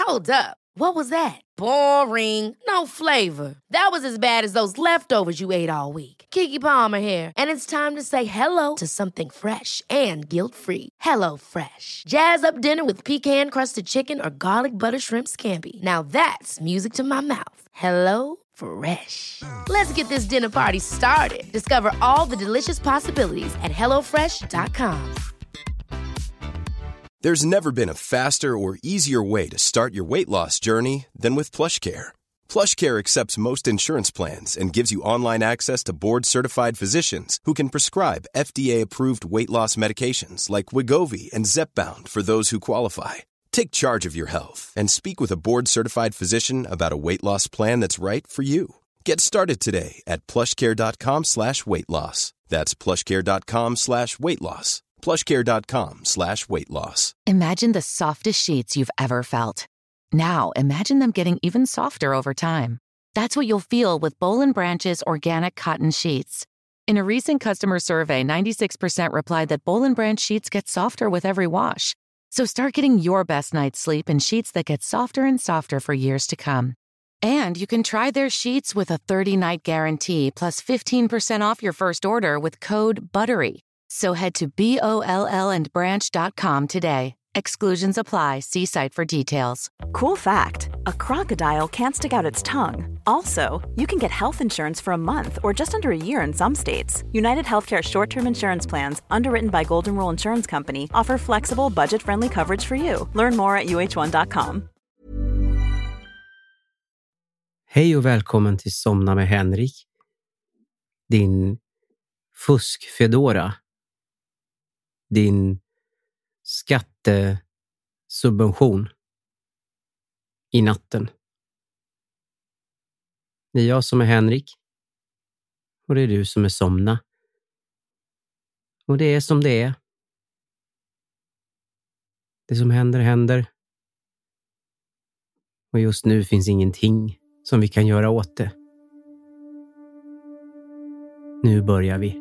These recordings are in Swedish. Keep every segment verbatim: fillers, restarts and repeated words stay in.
Hold up. What was that? Boring. No flavor. That was as bad as those leftovers you ate all week. Keke Palmer here, and it's time to say hello to something fresh and guilt-free. Hello Fresh. Jazz up dinner with pecan-crusted chicken or garlic butter shrimp scampi. Now that's music to my mouth. Hello Fresh. Let's get this dinner party started. Discover all the delicious possibilities at hello fresh dot com. There's never been a faster or easier way to start your weight loss journey than with PlushCare. PlushCare accepts most insurance plans and gives you online access to board-certified physicians who can prescribe F D A-approved weight loss medications like Wegovy and Zepbound for those who qualify. Take charge of your health and speak with a board-certified physician about a weight loss plan that's right for you. Get started today at plushcare.com slash weight loss. That's plushcare.com slash weight loss. plushcare.com slash weight loss. Imagine the softest sheets you've ever felt. Now, imagine them getting even softer over time. That's what you'll feel with Boll and Branch's organic cotton sheets. In a recent customer survey, ninety-six percent replied that Boll and Branch sheets get softer with every wash. So start getting your best night's sleep in sheets that get softer and softer for years to come. And you can try their sheets with a thirty-night guarantee plus fifteen percent off your first order with code BUTTERY. So head to B O L L and branch dot com today. Exclusions apply. See site for details. Cool fact, a crocodile can't stick out its tongue. Also, you can get health insurance for a month or just under a year in some states. United Healthcare short-term insurance plans, underwritten by Golden Rule Insurance Company, offer flexible, budget-friendly coverage for you. Learn more at U H one dot com. Hej och välkommen till Somna med Henrik. Din fuskfedora. Din skattesubvention i natten. Det är jag som är Henrik. Och det är du som är Somna. Och det är som det är. Det som händer händer. Och just nu finns ingenting som vi kan göra åt det. Nu börjar vi.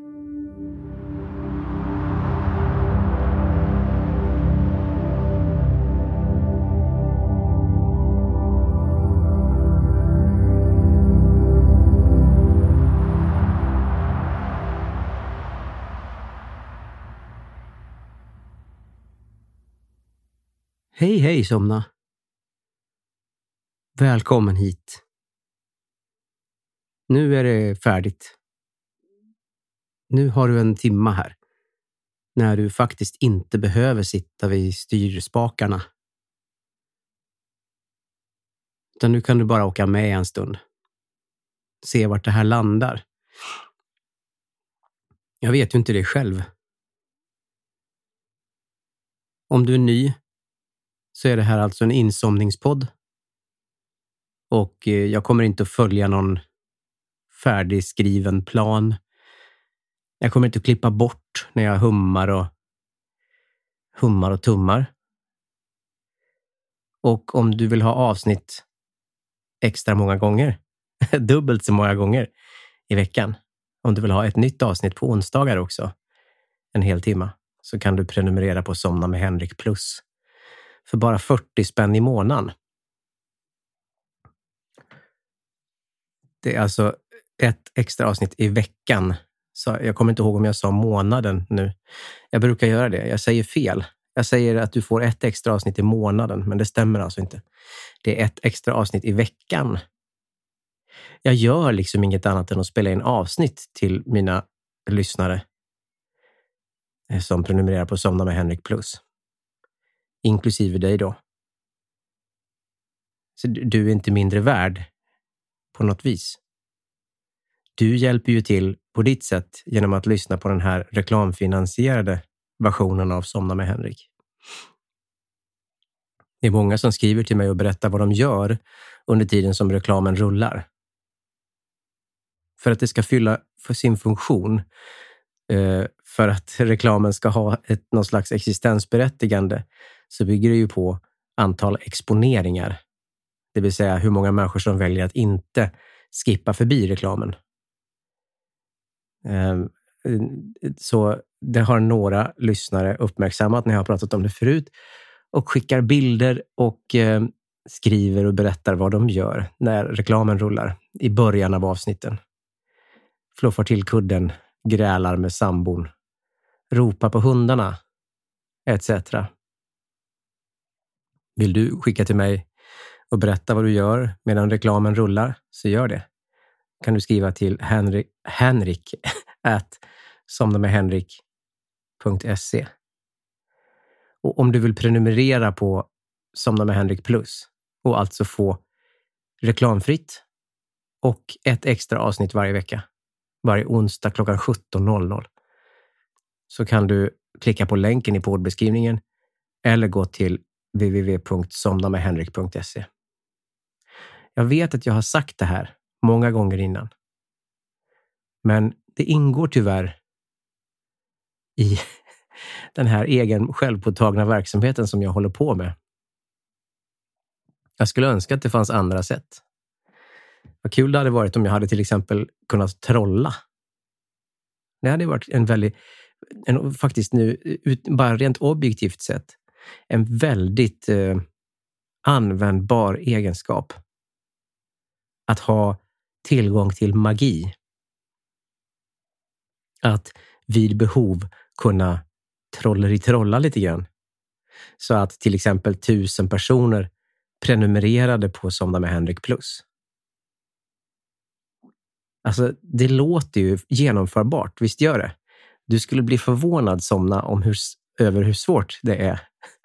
Hej hej Somna. Välkommen hit. Nu är det färdigt. Nu har du en timma här. När du faktiskt inte behöver sitta vid styrspakarna. Utan nu kan du bara åka med en stund. Se vart det här landar. Jag vet ju inte det själv. Om du är ny så är det här alltså en insomningspodd. Och jag kommer inte att följa någon färdigskriven plan. Jag kommer inte att klippa bort när jag hummar och hummar och tummar. Och om du vill ha avsnitt extra många gånger, dubbelt så många gånger i veckan. Om du vill ha ett nytt avsnitt på onsdagar också, en hel timme, så kan du prenumerera på Somna med Henrik Plus. För bara fyrtio spänn i månaden. Det är alltså ett extra avsnitt i veckan. Så jag kommer inte ihåg om jag sa månaden nu. Jag brukar göra det. Jag säger fel. Jag säger att du får ett extra avsnitt i månaden. Men det stämmer alltså inte. Det är ett extra avsnitt i veckan. Jag gör liksom inget annat än att spela in avsnitt till mina lyssnare. Som prenumererar på Somna med Henrik Plus. Inklusive dig då. Så du är inte mindre värd på något vis. Du hjälper ju till på ditt sätt genom att lyssna på den här reklamfinansierade versionen av Somna med Henrik. Det är många som skriver till mig och berättar vad de gör under tiden som reklamen rullar. För att det ska fylla för sin funktion, för att reklamen ska ha ett, någon slags existensberättigande, så bygger det ju på antal exponeringar. Det vill säga hur många människor som väljer att inte skippa förbi reklamen. Så det har några lyssnare uppmärksammat när jag har pratat om det förut. Och skickar bilder och skriver och berättar vad de gör när reklamen rullar i början av avsnitten. Fluffar till kudden, grälar med sambon, ropar på hundarna, et cetera. Vill du skicka till mig och berätta vad du gör medan reklamen rullar, så gör det. Kan du skriva till henrik, henrik at somnamedhenrik punkt se. Och om du vill prenumerera på Somna med Henrik Plus och alltså få reklamfritt och ett extra avsnitt varje vecka, varje onsdag klockan sjutton noll noll, så kan du klicka på länken i poddbeskrivningen eller gå till w w w punkt somnamedhenrik punkt se. Jag vet att jag har sagt det här många gånger innan, men det ingår tyvärr i den här egen självpåtagna verksamheten som jag håller på med. Jag skulle önska att det fanns andra sätt. Vad kul det hade varit om jag hade till exempel kunnat trolla. Det hade varit en väldigt, en, faktiskt nu, ut, bara rent objektivt sett, en väldigt eh, användbar egenskap. Att ha tillgång till magi. Att vid behov kunna trolleritrolla lite grann. Så att till exempel tusen personer prenumererade på Somna med Henrik Plus. Alltså, det låter ju genomförbart, visst gör det? Du skulle bli förvånad, Somna, om hur, över hur svårt det är.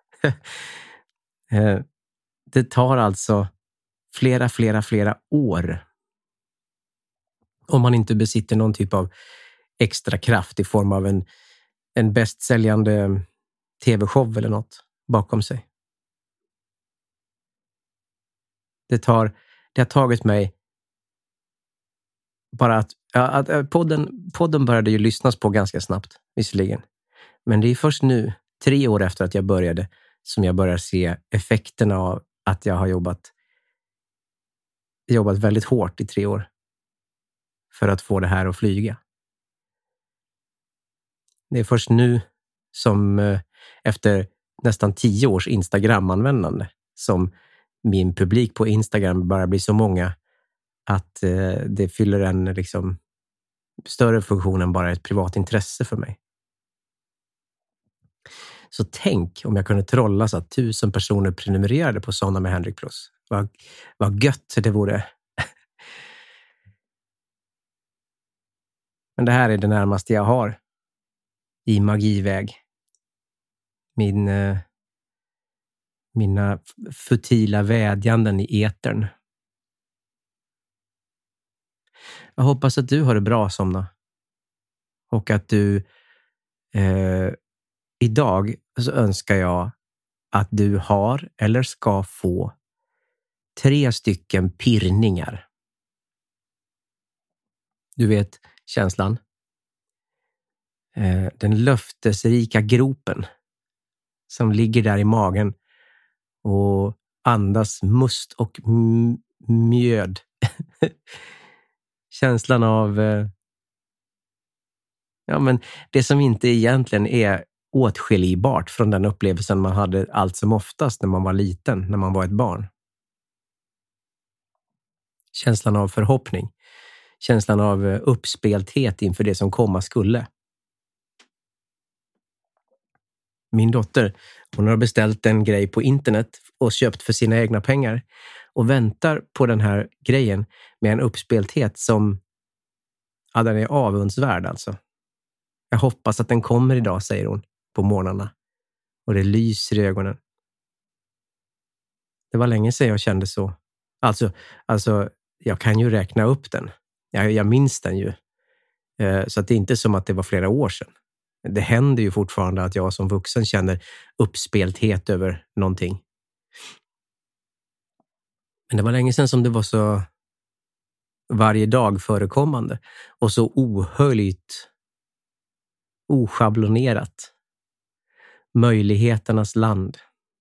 Det tar alltså flera, flera, flera år. Om man inte besitter någon typ av extra kraft i form av en, en bästsäljande tv-show eller något bakom sig. Det, tar, det har tagit mig bara att, ja, att podden, podden började ju lyssnas på ganska snabbt, visserligen. Men det är först nu, tre år efter att jag började, som jag börjar se effekterna av att jag har jobbat, jobbat väldigt hårt i tre år för att få det här att flyga. Det är först nu som efter nästan tio års Instagram-användande som min publik på Instagram bara blir så många att eh, det fyller en liksom större funktion än bara ett privat intresse för mig. Så tänk om jag kunde trolla så att tusen personer prenumererade på Somna med Henrik Plus. Vad, vad gött det vore. Men det här är det närmaste jag har i magiväg. Min, eh, mina futila vädjanden i etern. Jag hoppas att du har det bra, Somna. Och att du eh, idag så önskar jag att du har eller ska få tre stycken pirrningar. Du vet känslan. Eh, den löftesrika gropen som ligger där i magen och andas must och m- mjöd. Känslan av eh, ja, men det som inte egentligen är åtskiljbart från den upplevelsen man hade allt som oftast när man var liten, när man var ett barn. Känslan av förhoppning. Känslan av uppspelthet inför det som komma skulle. Min dotter, hon har beställt en grej på internet och köpt för sina egna pengar och väntar på den här grejen med en uppspelthet som, ja, den är avundsvärd alltså. Jag hoppas att den kommer idag, säger hon på morgnarna. Och det lyser i ögonen. Det var länge sedan jag kände så. Alltså, alltså jag kan ju räkna upp den. Jag, jag minns den ju. Eh, så att det är inte som att det var flera år sedan. Det händer ju fortfarande att jag som vuxen känner uppspelthet över någonting. Men det var länge sedan som det var så varje dag förekommande. Och så ohöljt, oschablonerat. Möjligheternas land.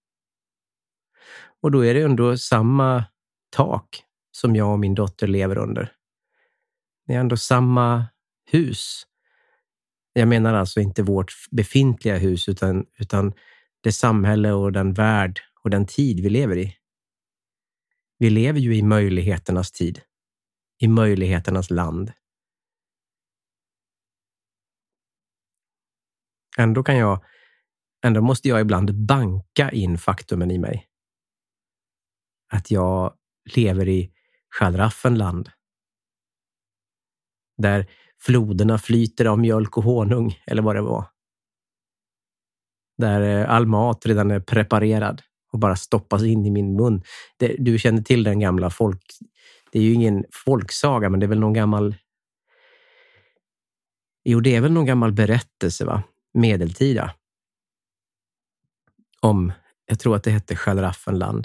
Och då är det ändå samma tak som jag och min dotter lever under. Det är ändå samma hus. Jag menar alltså inte vårt befintliga hus utan, utan det samhälle och den värld och den tid vi lever i. Vi lever ju i möjligheternas tid. I möjligheternas land. Ändå kan jag, ändå måste jag ibland banka in faktumen i mig. Att jag lever i Schallraffenland. Där floderna flyter av mjölk och honung, eller vad det var. Där all mat redan är preparerad och bara stoppas in i min mun. Det, du känner till den gamla folk... Det är ju ingen folksaga, men det är väl någon gammal... Jo, det är väl någon gammal berättelse, va? Medeltida. Om, jag tror att det hette Schallraffenland.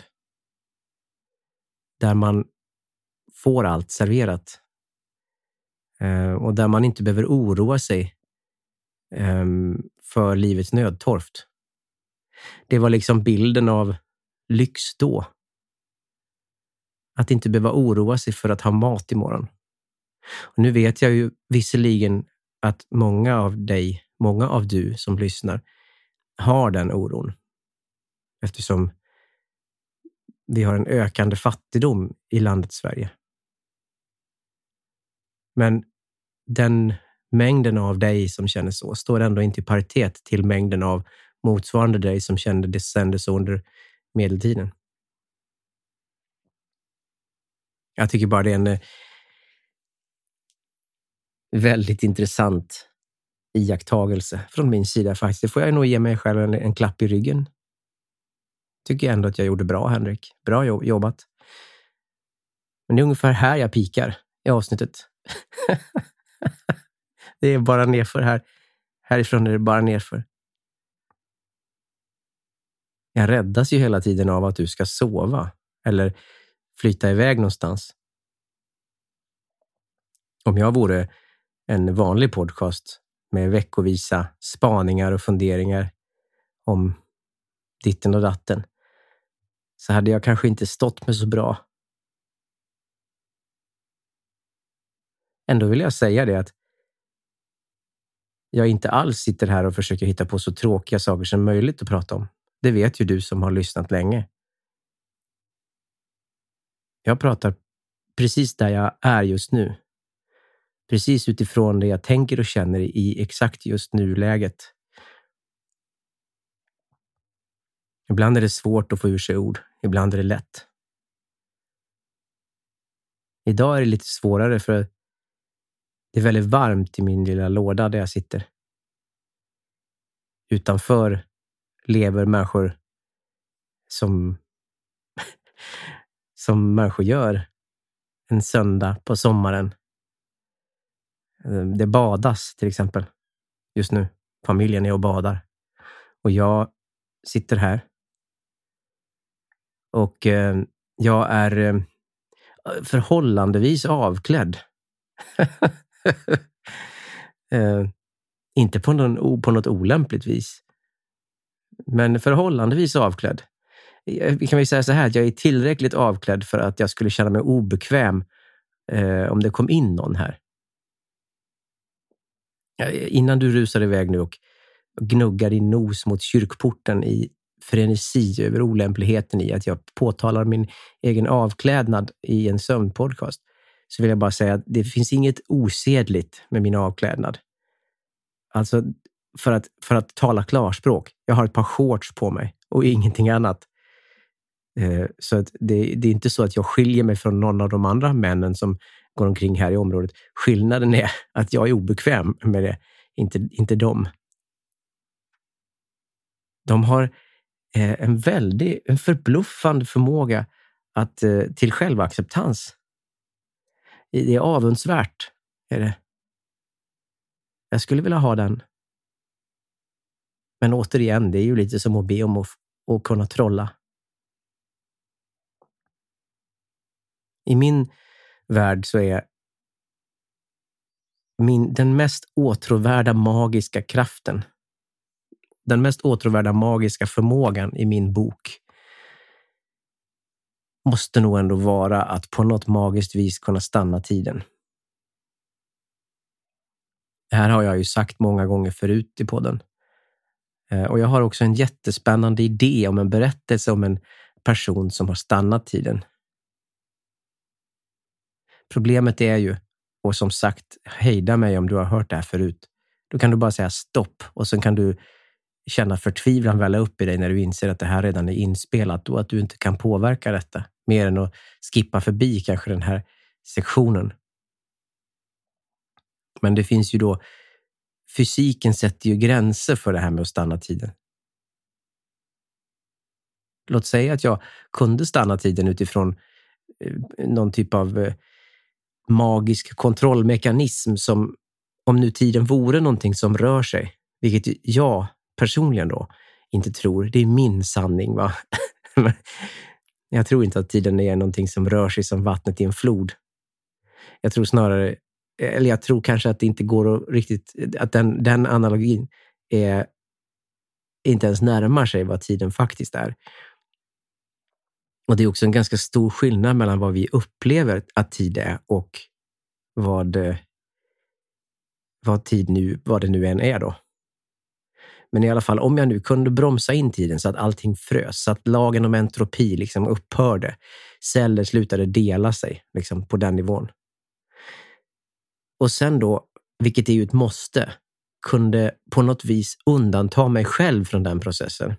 Där man får allt serverat. Eh, och där man inte behöver oroa sig eh, för livets nödtorft. Det var liksom bilden av lyx då. Att inte behöva oroa sig för att ha mat imorgon. Och nu vet jag ju visserligen att många av dig, många av du som lyssnar har den oron. Eftersom vi har en ökande fattigdom i landet Sverige. Men den mängden av dig som känner så står ändå inte i paritet till mängden av motsvarande dig som kände det sände så under medeltiden. Jag tycker bara det är en väldigt intressant iakttagelse från min sida faktiskt. Det får jag nog ge mig själv en, en klapp i ryggen. Tycker jag ändå att jag gjorde bra, Henrik. Bra jobbat. Men det är ungefär här jag pikar i avsnittet. Det är bara nerför här. Härifrån är det bara nerför. Jag räddas ju hela tiden av att du ska sova eller flytta iväg någonstans. Om jag vore en vanlig podcast med veckovisa spaningar och funderingar om ditten och datten, så hade jag kanske inte stått mig så bra. Ändå vill jag säga det att jag inte alls sitter här och försöker hitta på så tråkiga saker som möjligt att prata om. Det vet ju du som har lyssnat länge. Jag pratar precis där jag är just nu. Precis utifrån det jag tänker och känner i exakt just nu-läget. Ibland är det svårt att få ur sig ord. Ibland är det lätt. Idag är det lite svårare för det är väldigt varmt i min lilla låda där jag sitter. Utanför lever människor som som människor gör en söndag på sommaren. Det badas till exempel just nu. Familjen är och badar. Och jag sitter här. Och eh, jag är eh, förhållandevis avklädd. eh, inte på, någon, på något olämpligt vis. Men förhållandevis avklädd. Vi kan väl säga så här att jag är tillräckligt avklädd för att jag skulle känna mig obekväm eh, om det kom in någon här. Innan du rusar iväg nu och gnuggar din nos mot kyrkporten i frenesi över olämpligheten i att jag påtalar min egen avklädnad i en sömnpodcast, så vill jag bara säga att det finns inget osedligt med min avklädnad. Alltså, för att, för att tala klarspråk. Jag har ett par shorts på mig och ingenting annat. Eh, så att det, det är inte så att jag skiljer mig från någon av de andra männen som går omkring här i området. Skillnaden är att jag är obekväm med det, inte, inte de. De har eh, en väldigt, en förbluffande förmåga att, eh, till självacceptans. Det är avundsvärt, är det. Jag skulle vilja ha den. Men återigen, det är ju lite som att be om att, att kunna trolla. I min värld så är min, den mest åtråvärda magiska kraften, den mest åtråvärda magiska förmågan i min bok måste nog ändå vara att på något magiskt vis kunna stanna tiden. Det här har jag ju sagt många gånger förut i podden. Och jag har också en jättespännande idé om en berättelse om en person som har stannat tiden. Problemet är ju, och som sagt, hejda mig om du har hört det här förut. Då kan du bara säga stopp och sen kan du känna förtvivlan välla upp i dig när du inser att det här redan är inspelat och att du inte kan påverka detta mer än att skippa förbi kanske den här sektionen. Men det finns ju då, fysiken sätter ju gränser för det här med att stanna tiden. Låt säga att jag kunde stanna tiden utifrån eh, någon typ av eh, magisk kontrollmekanism som, om nu tiden vore någonting som rör sig, vilket jag personligen då inte tror, det är min sanning va. Jag tror inte att tiden är någonting som rör sig som vattnet i en flod. Jag tror snarare, eller jag tror kanske att det inte går att riktigt, att den, den analogin är inte ens närmar sig vad tiden faktiskt är. Och det är också en ganska stor skillnad mellan vad vi upplever att tid är och vad, vad tid nu, vad det nu än är då. Men i alla fall, om jag nu kunde bromsa in tiden så att allting frös, så att lagen om entropi liksom upphörde, celler slutade dela sig liksom på den nivån. Och sen då, vilket är ju ett måste, kunde på något vis undanta mig själv från den processen.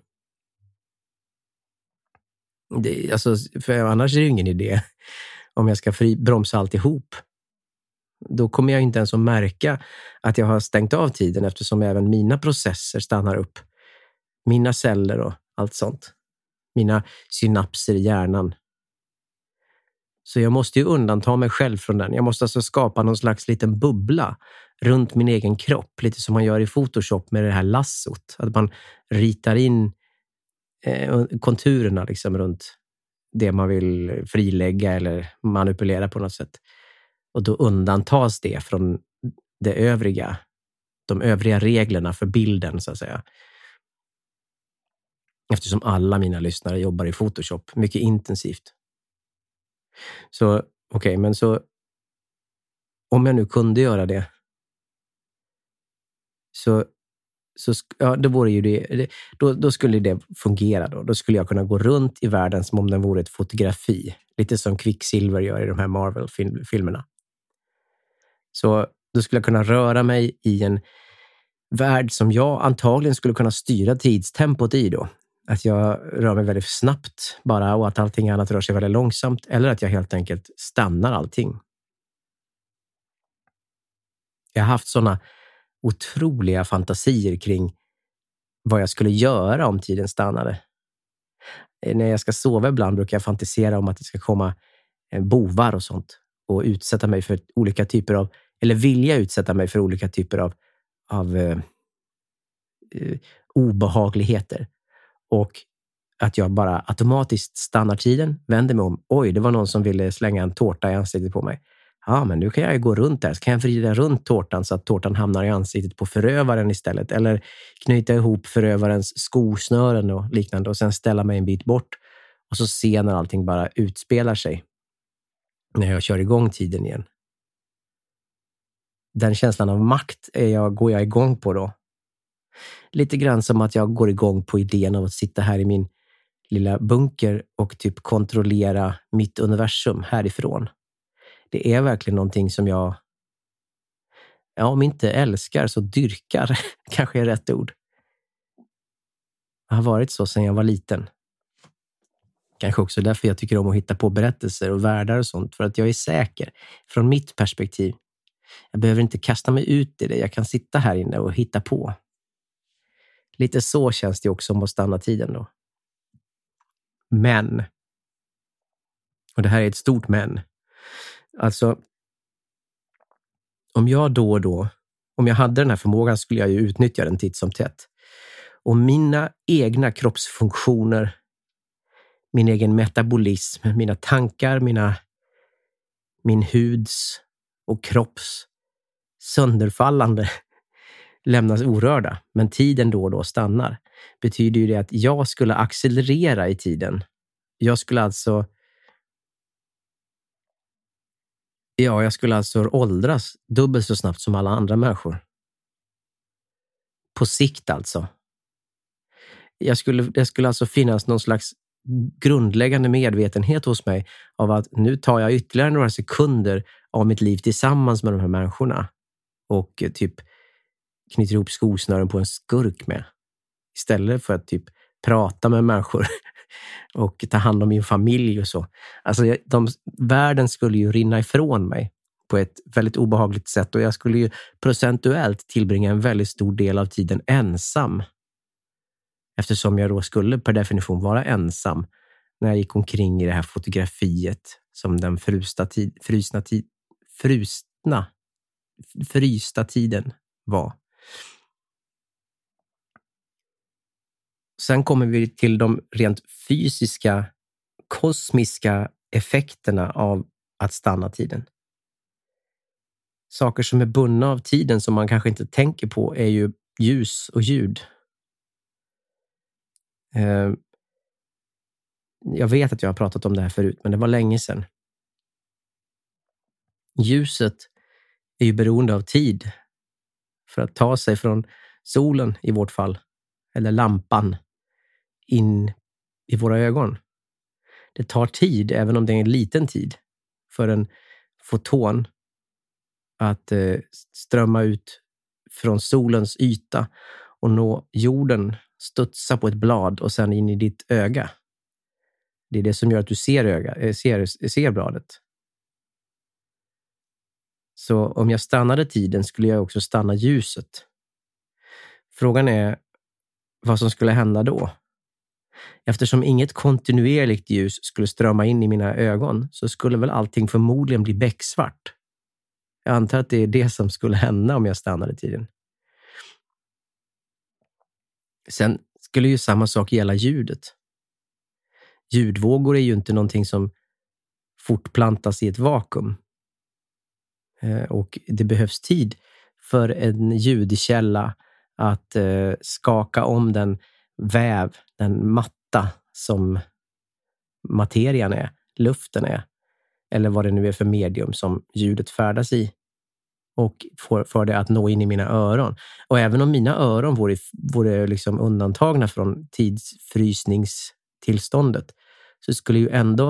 Det, alltså, för annars är det ju ingen idé om jag ska fri, bromsa alltihop. Då kommer jag inte ens att märka att jag har stängt av tiden eftersom även mina processer stannar upp. Mina celler och allt sånt. Mina synapser i hjärnan. Så jag måste ju undanta mig själv från den. Jag måste alltså skapa någon slags liten bubbla runt min egen kropp. Lite som man gör i Photoshop med det här lassot. Att man ritar in eh, konturerna liksom runt det man vill frilägga eller manipulera på något sätt. Och då undantas det från det övriga, de övriga reglerna för bilden så att säga. Eftersom alla mina lyssnare jobbar i Photoshop mycket intensivt. Så okej, okay, men så om jag nu kunde göra det så, så ja, då vore ju det, då, då skulle det fungera då. Då skulle jag kunna gå runt i världen som om den vore ett fotografi. Lite som Quicksilver gör i de här Marvel-filmerna. Så då skulle jag kunna röra mig i en värld som jag antagligen skulle kunna styra tidstempot i då. Att jag rör mig väldigt snabbt bara och att allting annat rör sig väldigt långsamt. Eller att jag helt enkelt stannar allting. Jag har haft sådana otroliga fantasier kring vad jag skulle göra om tiden stannade. När jag ska sova ibland brukar jag fantisera om att det ska komma bovar och sånt. Och utsätta mig för olika typer av, eller vilja utsätta mig för olika typer av, av eh, eh, obehagligheter. Och att jag bara automatiskt stannar tiden, vänder mig om. Oj, det var någon som ville slänga en tårta i ansiktet på mig. Ja, men nu kan jag gå runt där. Så kan jag vrida runt tårtan så att tårtan hamnar i ansiktet på förövaren istället. Eller knyta ihop förövarens skosnören och liknande. Och sen ställa mig en bit bort. Och så se när allting bara utspelar sig. När jag kör igång tiden igen. Den känslan av makt är jag, går jag igång på då. Lite grann som att jag går igång på idén av att sitta här i min lilla bunker och typ kontrollera mitt universum härifrån. Det är verkligen någonting som jag, ja, om inte älskar så dyrkar, kanske är rätt ord. Det har varit så sedan jag var liten. Kanske också därför jag tycker om att hitta på berättelser och världar och sånt. För att jag är säker från mitt perspektiv. Jag behöver inte kasta mig ut i det. Jag kan sitta här inne och hitta på. Lite så känns det också om att stanna tiden då. Men. Och det här är ett stort men. Alltså. Om jag då och då. Om jag hade den här förmågan skulle jag ju utnyttja den titt som tätt. Och mina egna kroppsfunktioner. Min egen metabolism, mina tankar, mina, min huds och kropps sönderfallande lämnas orörda. Men tiden då och då stannar. Betyder ju det att jag skulle accelerera i tiden. Jag skulle alltså ja, jag skulle alltså åldras dubbelt så snabbt som alla andra människor. På sikt alltså. Jag skulle, det skulle alltså finnas någon slags grundläggande medvetenhet hos mig av att nu tar jag ytterligare några sekunder av mitt liv tillsammans med de här människorna och typ knyter ihop skosnören på en skurk med. Istället för att typ prata med människor och ta hand om min familj och så. Alltså de, världen skulle ju rinna ifrån mig på ett väldigt obehagligt sätt och jag skulle ju procentuellt tillbringa en väldigt stor del av tiden ensam. Eftersom jag då skulle per definition vara ensam när jag gick omkring i det här fotografiet som den frusta tid, frysna tid, frusna, frysta tiden var. Sen kommer vi till de rent fysiska, kosmiska effekterna av att stanna tiden. Saker som är bundna av tiden som man kanske inte tänker på är ju ljus och ljud. Jag vet att jag har pratat om det här förut, men det var länge sedan. Ljuset är ju beroende av tid för att ta sig från solen i vårt fall, eller lampan, in i våra ögon. Det tar tid, även om det är en liten tid, för en foton att eh, strömma ut från solens yta och nå jorden, studsa på ett blad och sen in i ditt öga. Det är det som gör att du ser, öga, ser, ser bladet. Så om jag stannade tiden skulle jag också stanna ljuset. Frågan är vad som skulle hända då. Eftersom inget kontinuerligt ljus skulle strömma in i mina ögon så skulle väl allting förmodligen bli becksvart. Jag antar att det är det som skulle hända om jag stannade tiden. Sen skulle ju samma sak gälla ljudet. Ljudvågor är ju inte någonting som fortplantas i ett vakuum. Och det behövs tid för en ljudkälla att skaka om den väv, den matta som materian är, luften är, eller vad det nu är för medium som ljudet färdas i, och får, får det att nå in i mina öron. Och även om mina öron vore, vore liksom undantagna från tidsfrysningstillståndet så skulle ju ändå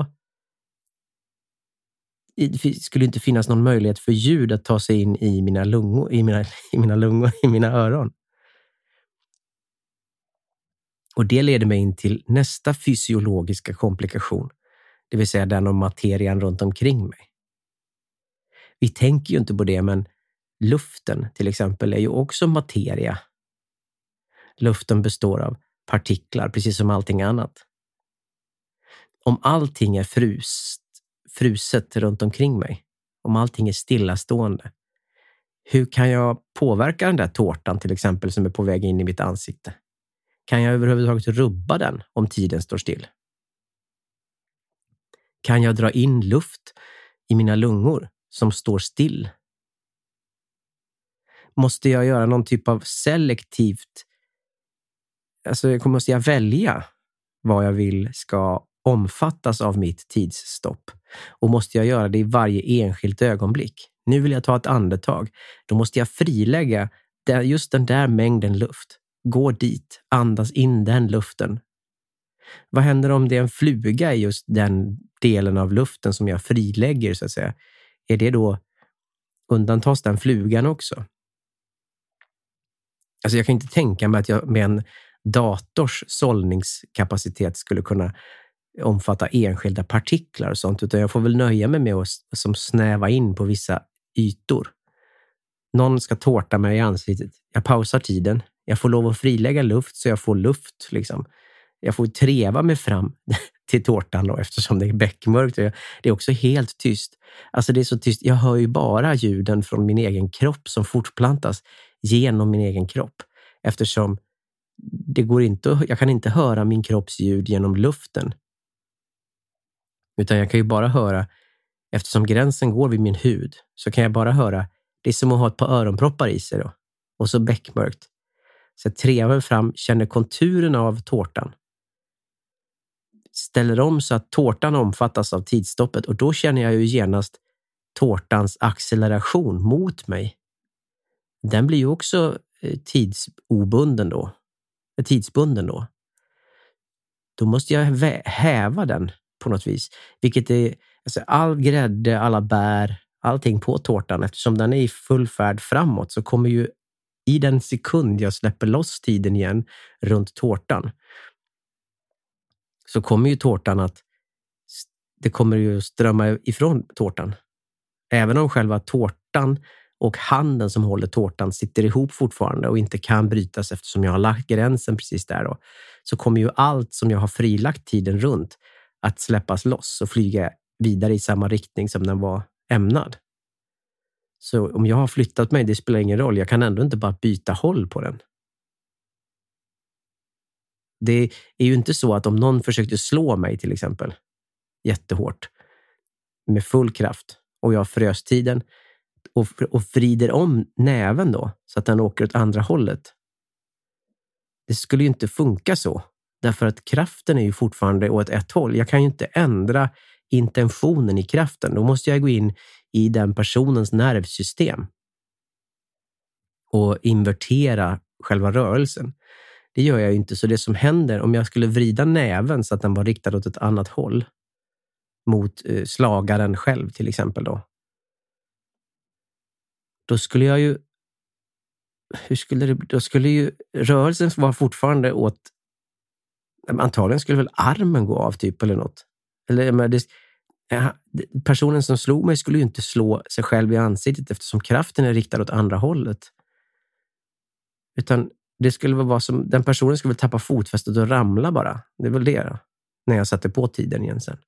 det skulle inte finnas någon möjlighet för ljud att ta sig in i mina lungor, i mina, i mina lungor, i mina öron. Och det leder mig in till nästa fysiologiska komplikation, det vill säga den om materian runt omkring mig. Vi tänker ju inte på det, men luften till exempel är ju också materia. Luften består av partiklar, precis som allting annat. Om allting är frust, fruset runt omkring mig, om allting är stillastående, hur kan jag påverka den där tårtan till exempel som är på väg in i mitt ansikte? Kan jag överhuvudtaget rubba den om tiden står still? Kan jag dra in luft i mina lungor som står still? Måste jag göra någon typ av selektivt, alltså måste jag välja vad jag vill ska omfattas av mitt tidsstopp? Och måste jag göra det i varje enskilt ögonblick? Nu vill jag ta ett andetag. Då måste jag frilägga just den där mängden luft. Gå dit, andas in den luften. Vad händer om det är en fluga i just den delen av luften som jag frilägger så att säga? Är det då, undantas den flugan också? Alltså jag kan inte tänka mig att jag med en dators sållningskapacitet skulle kunna omfatta enskilda partiklar och sånt, utan jag får väl nöja mig med att som snäva in på vissa ytor. Någon ska tårta mig i ansiktet. Jag pausar tiden. Jag får lov att frilägga luft så jag får luft liksom. Jag får treva mig fram till tårtan då, eftersom det är bäckmörkt. Det är också helt tyst. Alltså det är så tyst. Jag hör ju bara ljuden från min egen kropp som fortplantas genom min egen kropp. Eftersom det går inte, jag kan inte höra min kropps ljud genom luften. Utan jag kan ju bara höra, eftersom gränsen går vid min hud, så kan jag bara höra, det är som att ha ett par öronproppar i sig då. Och så bäckmörkt. Så jag trevar fram, känner konturen av tårtan. Ställer om så att tårtan omfattas av tidsstoppet. Och då känner jag ju genast tårtans acceleration mot mig. Den blir ju också tidsobunden då. Tidsbunden då. Då måste jag häva den på något vis. Vilket är alltså all grädde, alla bär, allting på tårtan. Eftersom den är i full färd framåt så kommer ju i den sekund jag släpper loss tiden igen runt tårtan så kommer ju tårtan att det kommer ju strömma ifrån tårtan. Även om själva tårtan och handen som håller tårtan sitter ihop fortfarande och inte kan brytas eftersom jag har lagt gränsen precis där då, så kommer ju allt som jag har frilagt tiden runt att släppas loss och flyga vidare i samma riktning som den var ämnad. Så om jag har flyttat mig, det spelar ingen roll. Jag kan ändå inte bara byta håll på den. Det är ju inte så att om någon försökte slå mig till exempel jättehårt med full kraft och jag frös tiden och, och vrider om näven då så att den åker åt andra hållet. Det skulle ju inte funka så. Därför att kraften är ju fortfarande åt ett håll. Jag kan ju inte ändra intentionen i kraften. Då måste jag gå in i den personens nervsystem och invertera själva rörelsen. Det gör jag ju inte. Så det som händer om jag skulle vrida näven så att den var riktad åt ett annat håll mot eh, slagaren själv till exempel då. Då skulle jag ju hur skulle det, då skulle ju rörelsen vara fortfarande åt antagligen skulle väl armen gå av typ eller något. Eller men det, personen som slog mig skulle ju inte slå sig själv i ansiktet eftersom kraften är riktad åt andra hållet. Utan det skulle väl vara som den personen skulle väl tappa fotfästet och ramla bara. Det är väl det då, när jag satte på tiden igen sen.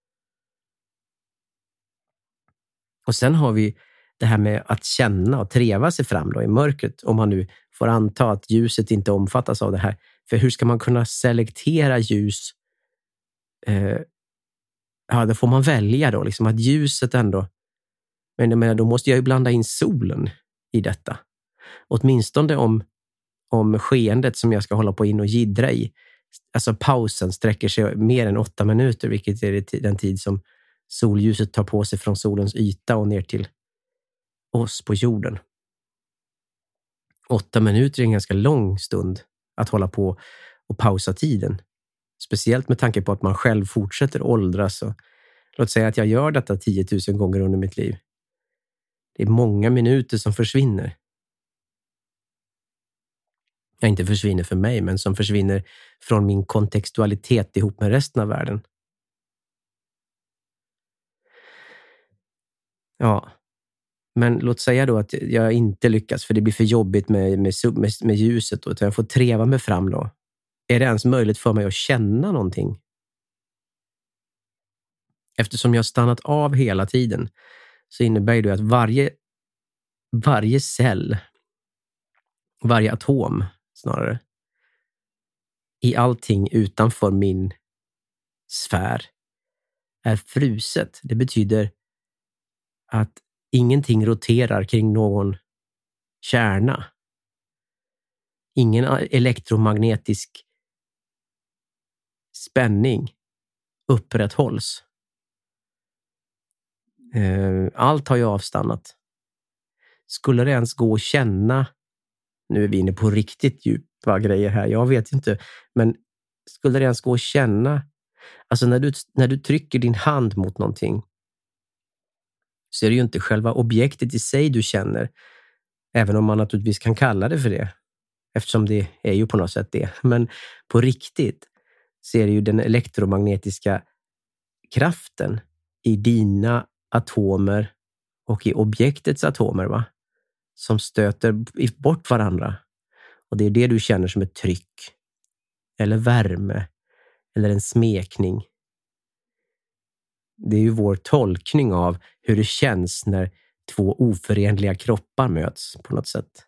Och sen har vi det här med att känna och treva sig fram då i mörkret. Om man nu får anta att ljuset inte omfattas av det här. För hur ska man kunna selektera ljus? Eh, ja, då får man välja då. Liksom att ljuset ändå... Men jag menar, då måste jag ju blanda in solen i detta. Åtminstone om, om skeendet som jag ska hålla på in och jiddra i. Alltså pausen sträcker sig mer än åtta minuter. Vilket är den tid som solljuset tar på sig från solens yta och ner till oss på jorden. Åtta minuter är en ganska lång stund att hålla på och pausa tiden. Speciellt med tanke på att man själv fortsätter åldras. Och låt säga att jag gör detta tiotusen gånger under mitt liv. Det är många minuter som försvinner. Ja, inte försvinner för mig, men som försvinner från min kontextualitet ihop med resten av världen. Ja. Men låt säga då att jag inte lyckas för det blir för jobbigt med, med, med, med ljuset och att jag får treva mig fram då. Är det ens möjligt för mig att känna någonting? Eftersom jag har stannat av hela tiden så innebär det att varje, varje cell, varje atom snarare, i allting utanför min sfär är fruset. Det betyder att ingenting roterar kring någon kärna. Ingen elektromagnetisk spänning upprätthålls. Allt har ju avstannat. Skulle det ens gå att känna, nu är vi inne på riktigt djupa grejer här, jag vet inte, men skulle det ens gå att känna, alltså när du, när du trycker din hand mot någonting så är det ju inte själva objektet i sig du känner, även om man naturligtvis kan kalla det för det, eftersom det är ju på något sätt det. Men på riktigt så är det ju den elektromagnetiska kraften i dina atomer och i objektets atomer, va? Som stöter bort varandra. Och det är det du känner som ett tryck, eller värme, eller en smekning. Det är ju vår tolkning av hur det känns när två oförenliga kroppar möts på något sätt.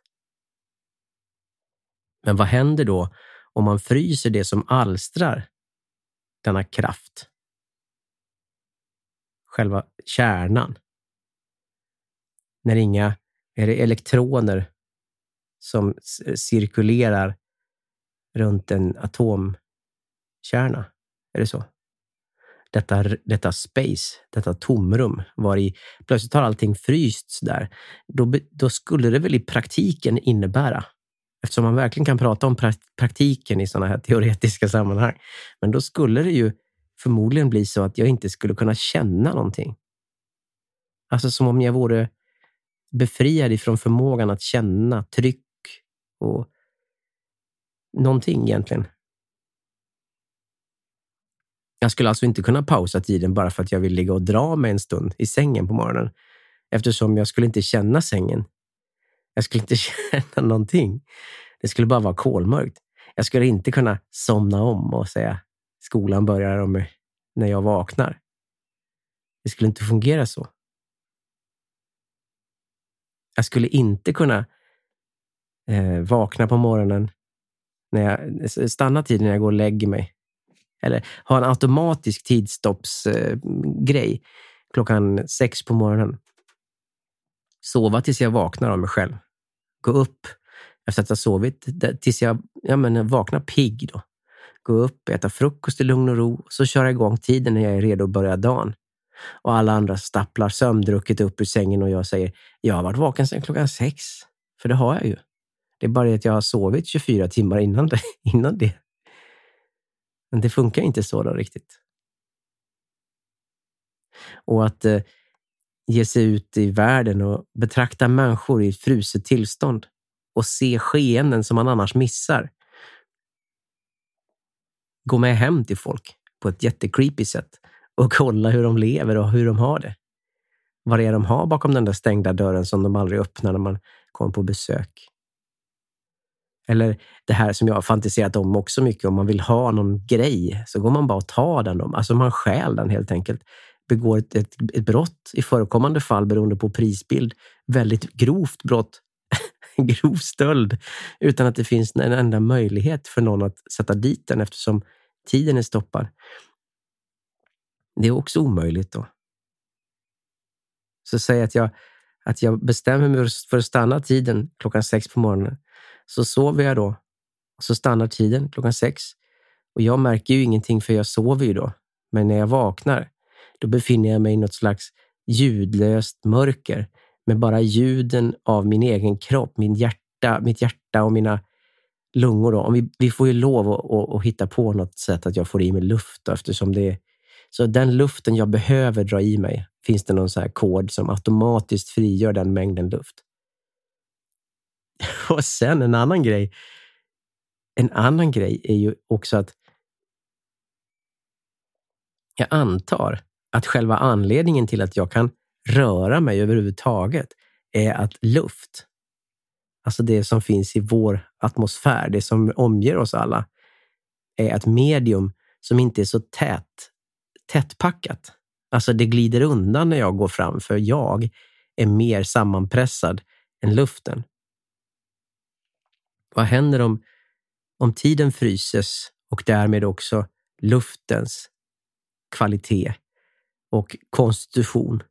Men vad händer då om man fryser det som alstrar denna kraft? Själva kärnan. När inga, är det elektroner som cirkulerar runt en atomkärna? Är det så? Detta, detta space, detta tomrum var i, plötsligt har allting frysts där. Då, då skulle det väl i praktiken innebära, eftersom man verkligen kan prata om pra- praktiken i sådana här teoretiska sammanhang, men då skulle det ju förmodligen bli så att jag inte skulle kunna känna någonting. Alltså som om jag vore befriad ifrån förmågan att känna tryck och någonting egentligen. Jag skulle alltså inte kunna pausa tiden bara för att jag vill ligga och dra mig en stund i sängen på morgonen. Eftersom jag skulle inte känna sängen. Jag skulle inte känna någonting. Det skulle bara vara kolmörkt. Jag skulle inte kunna somna om och säga skolan börjar om när jag vaknar. Det skulle inte fungera så. Jag skulle inte kunna eh, vakna på morgonen när jag stannar tiden när jag går och lägger mig. Eller ha en automatisk tidstoppsgrej eh, klockan sex på morgonen. Sova tills jag vaknar av mig själv. Gå upp efter att ha sovit tills jag ja, men, vaknar pigg då. Gå upp, äta frukost i lugn och ro och så köra igång tiden när jag är redo att börja dagen. Och alla andra stapplar sömndrucket upp ur sängen och jag säger jag har varit vaken sedan klockan sex. För det har jag ju. Det är bara det att jag har sovit tjugofyra timmar innan det. Innan det. Men det funkar inte så då riktigt. Och att eh, ge sig ut i världen och betrakta människor i ett fruset tillstånd och se skeenden som man annars missar. Gå med hem till folk på ett jättecreepy sätt och kolla hur de lever och hur de har det. Vad det är de har bakom den där stängda dörren som de aldrig öppnar när man kommer på besök. Eller det här som jag har fantiserat om också mycket. Om man vill ha någon grej så går man bara och tar den. Alltså man stjäl den helt enkelt. Begår ett, ett, ett brott i förekommande fall beroende på prisbild. Väldigt grovt brott. Grov stöld. Utan att det finns en enda möjlighet för någon att sätta dit den eftersom tiden är stoppad. Det är också omöjligt då. Så säg att jag, att jag bestämmer mig för att stanna tiden klockan sex på morgonen. Så sover jag då. Och så stannar tiden klockan sex. Och jag märker ju ingenting för jag sover ju då. Men när jag vaknar, då befinner jag mig i något slags ljudlöst mörker. Med bara ljuden av min egen kropp, min hjärta, mitt hjärta och mina lungor då. Om vi, vi får ju lov att, att, att hitta på något sätt att jag får i mig luft då, eftersom det är så den luften jag behöver dra i mig, finns det någon så här kod som automatiskt frigör den mängden luft. Och sen en annan grej. En annan grej är ju också att jag antar att själva anledningen till att jag kan röra mig överhuvudtaget är att luft, alltså det som finns i vår atmosfär, det som omger oss alla, är ett medium som inte är så tät tättpackat. Alltså det glider undan när jag går fram för jag är mer sammanpressad än luften. Vad händer om, om tiden fryses och därmed också luftens kvalitet och konstitution?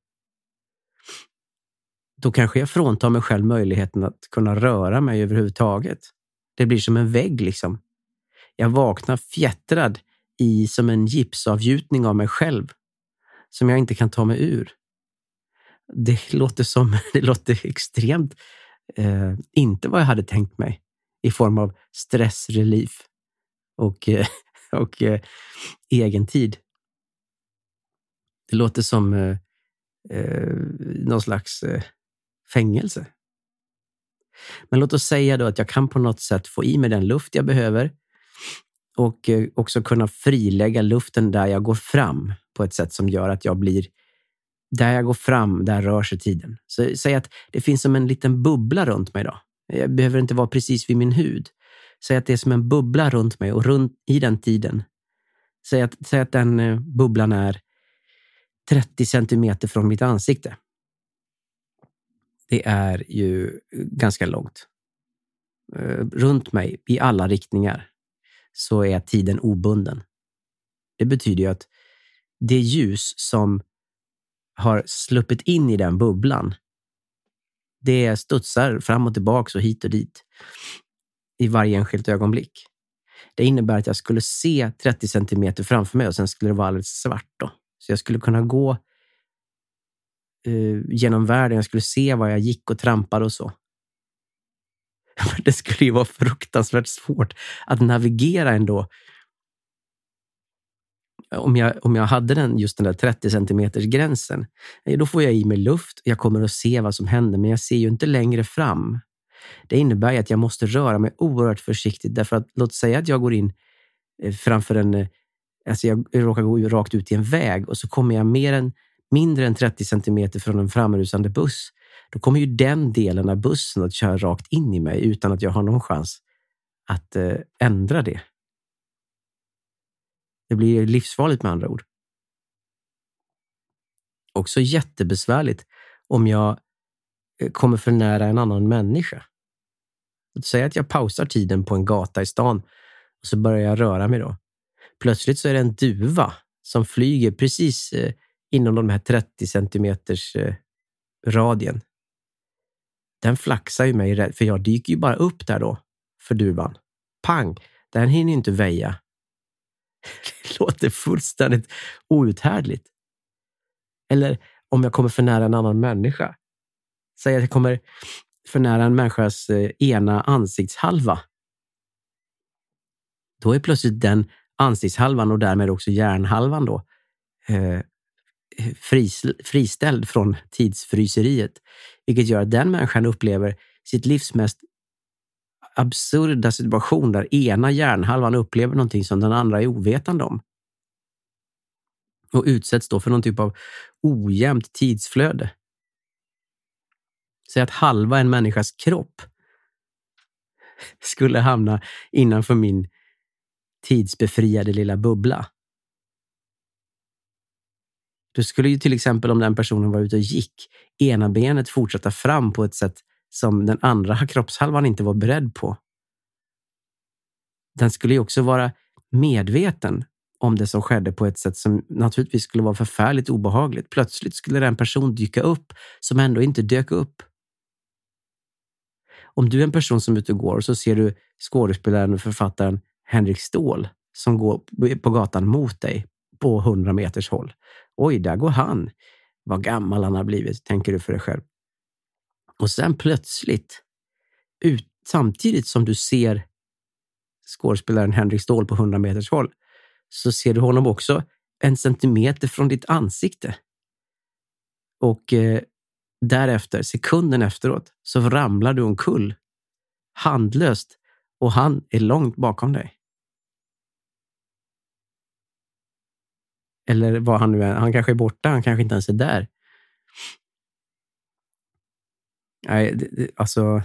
Då kanske jag fråntar mig själv möjligheten att kunna röra mig överhuvudtaget. Det blir som en vägg liksom. Jag vaknar fjättrad i som en gipsavgjutning av mig själv som jag inte kan ta mig ur. Det låter som det låter extremt eh, inte vad jag hade tänkt mig i form av stressrelief och, eh, och eh, egen tid. Det låter som eh, eh, någon slags eh, fängelse. Men låt oss säga då att jag kan på något sätt få i mig den luft jag behöver och eh, också kunna frilägga luften där jag går fram på ett sätt som gör att jag blir där jag går fram, där rör sig tiden. Så säg att det finns som en liten bubbla runt mig då. Jag behöver inte vara precis vid min hud. Säg att det är som en bubbla runt mig och runt i den tiden. Säg att, säg att den eh, bubblan är trettio centimeter från mitt ansikte. Det är ju ganska långt. Eh, runt mig i alla riktningar så är tiden obunden. Det betyder ju att det ljus som har sluppit in i den bubblan, det studsar fram och tillbaka och hit och dit i varje enskilt ögonblick. Det innebär att jag skulle se trettio centimeter framför mig och sen skulle det vara alldeles svart då. Så jag skulle kunna gå eh, genom världen, jag skulle se var jag gick och trampade och så. Det skulle ju vara fruktansvärt svårt att navigera ändå. om jag, om jag hade den, just den där trettio centimeters gränsen, då får jag i mig luft. Jag kommer att se vad som händer, men jag ser ju inte längre fram. Det innebär att jag måste röra mig oerhört försiktigt. Därför att, låt säga att jag går in framför en, alltså jag råkar gå rakt ut i en väg och så kommer jag mer än, mindre än trettio centimeter från en framrusande buss. Då kommer ju den delen av bussen att köra rakt in i mig utan att jag har någon chans att eh, ändra det. Det blir livsfarligt med andra ord. Också jättebesvärligt om jag kommer för nära en annan människa. Låt säga att jag pausar tiden på en gata i stan och så börjar jag röra mig då. Plötsligt så är det en duva som flyger precis eh, inom de här trettio centimeters eh, radien. Den flaxar ju mig rädd, för jag dyker ju bara upp där då för duvan. Pang! Den hinner inte väja. Det låter fullständigt outhärdligt. Eller om jag kommer för nära en annan människa. Säg att jag kommer för nära en människas eh, ena ansiktshalva. Då är plötsligt den ansiktshalvan och därmed också hjärnhalvan då eh, fris, friställd från tidsfryseriet. Vilket gör att den människan upplever sitt livs mest absurda situation där ena hjärnhalvan upplever någonting som den andra är ovetande om. Och utsätts då för någon typ av ojämnt tidsflöde. Säg att halva en människas kropp skulle hamna innanför min tidsbefriade lilla bubbla. Då skulle ju till exempel, om den personen var ute och gick, ena benet fortsätta fram på ett sätt som den andra kroppshalvan inte var beredd på. Den skulle ju också vara medveten om det som skedde på ett sätt som naturligtvis skulle vara förfärligt obehagligt. Plötsligt skulle den person dyka upp som ändå inte dök upp. Om du är en person som är ute och går, så ser du skådespelaren och författaren Henrik Ståhl som går på gatan mot dig på hundra meters håll. Oj, där går han. Vad gammal han har blivit, tänker du för dig själv. Och sen plötsligt, ut, samtidigt som du ser skådespelaren Henrik Ståhl på hundra meters håll, så ser du honom också en centimeter från ditt ansikte. Och eh, därefter, sekunden efteråt, så ramlar du omkull. Handlöst. Och han är långt bakom dig. Eller vad han nu är. Han kanske är borta, han kanske inte ens är där. Nej, det, det, alltså...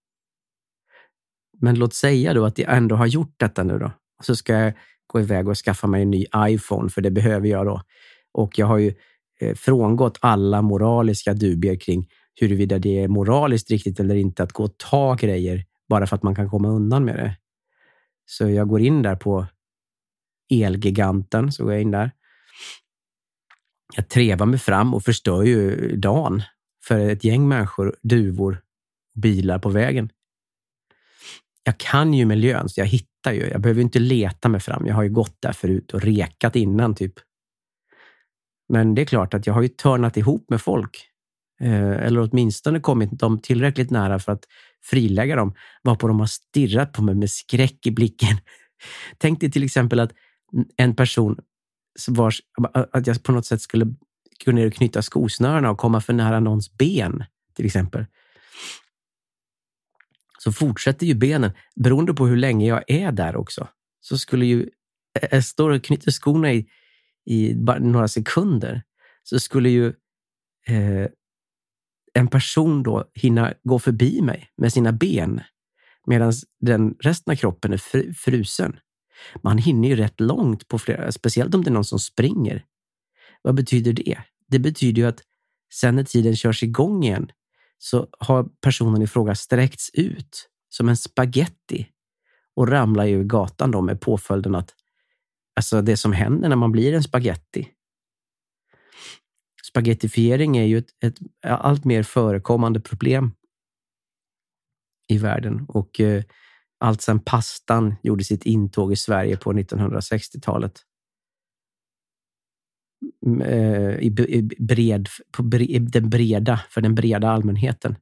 Men låt säga då att jag ändå har gjort detta nu då. Och så ska jag gå iväg och skaffa mig en ny iPhone, för det behöver jag då. Och jag har ju eh, frångått alla moraliska dubier kring huruvida det är moraliskt riktigt eller inte att gå och ta grejer bara för att man kan komma undan med det. Så jag går in där på Elgiganten, så går jag in där. Jag trevar mig fram och förstör ju dagen för ett gäng människor, duvor, bilar på vägen. Jag kan ju miljön, så jag hittar ju. Jag behöver inte leta mig fram. Jag har ju gått där förut och rekat innan typ. Men det är klart att jag har ju törnat ihop med folk. Eh, eller åtminstone kommit dem tillräckligt nära för att frilägga dem. Varpå de har stirrat på mig med skräck i blicken. Tänk dig till exempel att en person vars, att jag på något sätt skulle gå ner och knyta skosnörarna och komma för nära någons ben till exempel. Så fortsätter ju benen, beroende på hur länge jag är där också. Så skulle ju, jag står och knyter skorna i, i bara några sekunder, så skulle ju eh, en person då hinna gå förbi mig med sina ben medan den resten av kroppen är fr- frusen. Man hinner ju rätt långt på flera, speciellt om det är någon som springer. Vad betyder det? Det betyder ju att sen när tiden körs igång igen så har personen i fråga sträckts ut som en spaghetti och ramlar ju i gatan då med påföljden att, alltså det som händer när man blir en spaghetti. Spaghettifiering är ju ett, ett allt mer förekommande problem i världen, och eh, allt sedan pastan gjorde sitt intåg i Sverige på nittonhundrasextiotalet. I, i, bred, på bre, i den breda, för den breda allmänheten.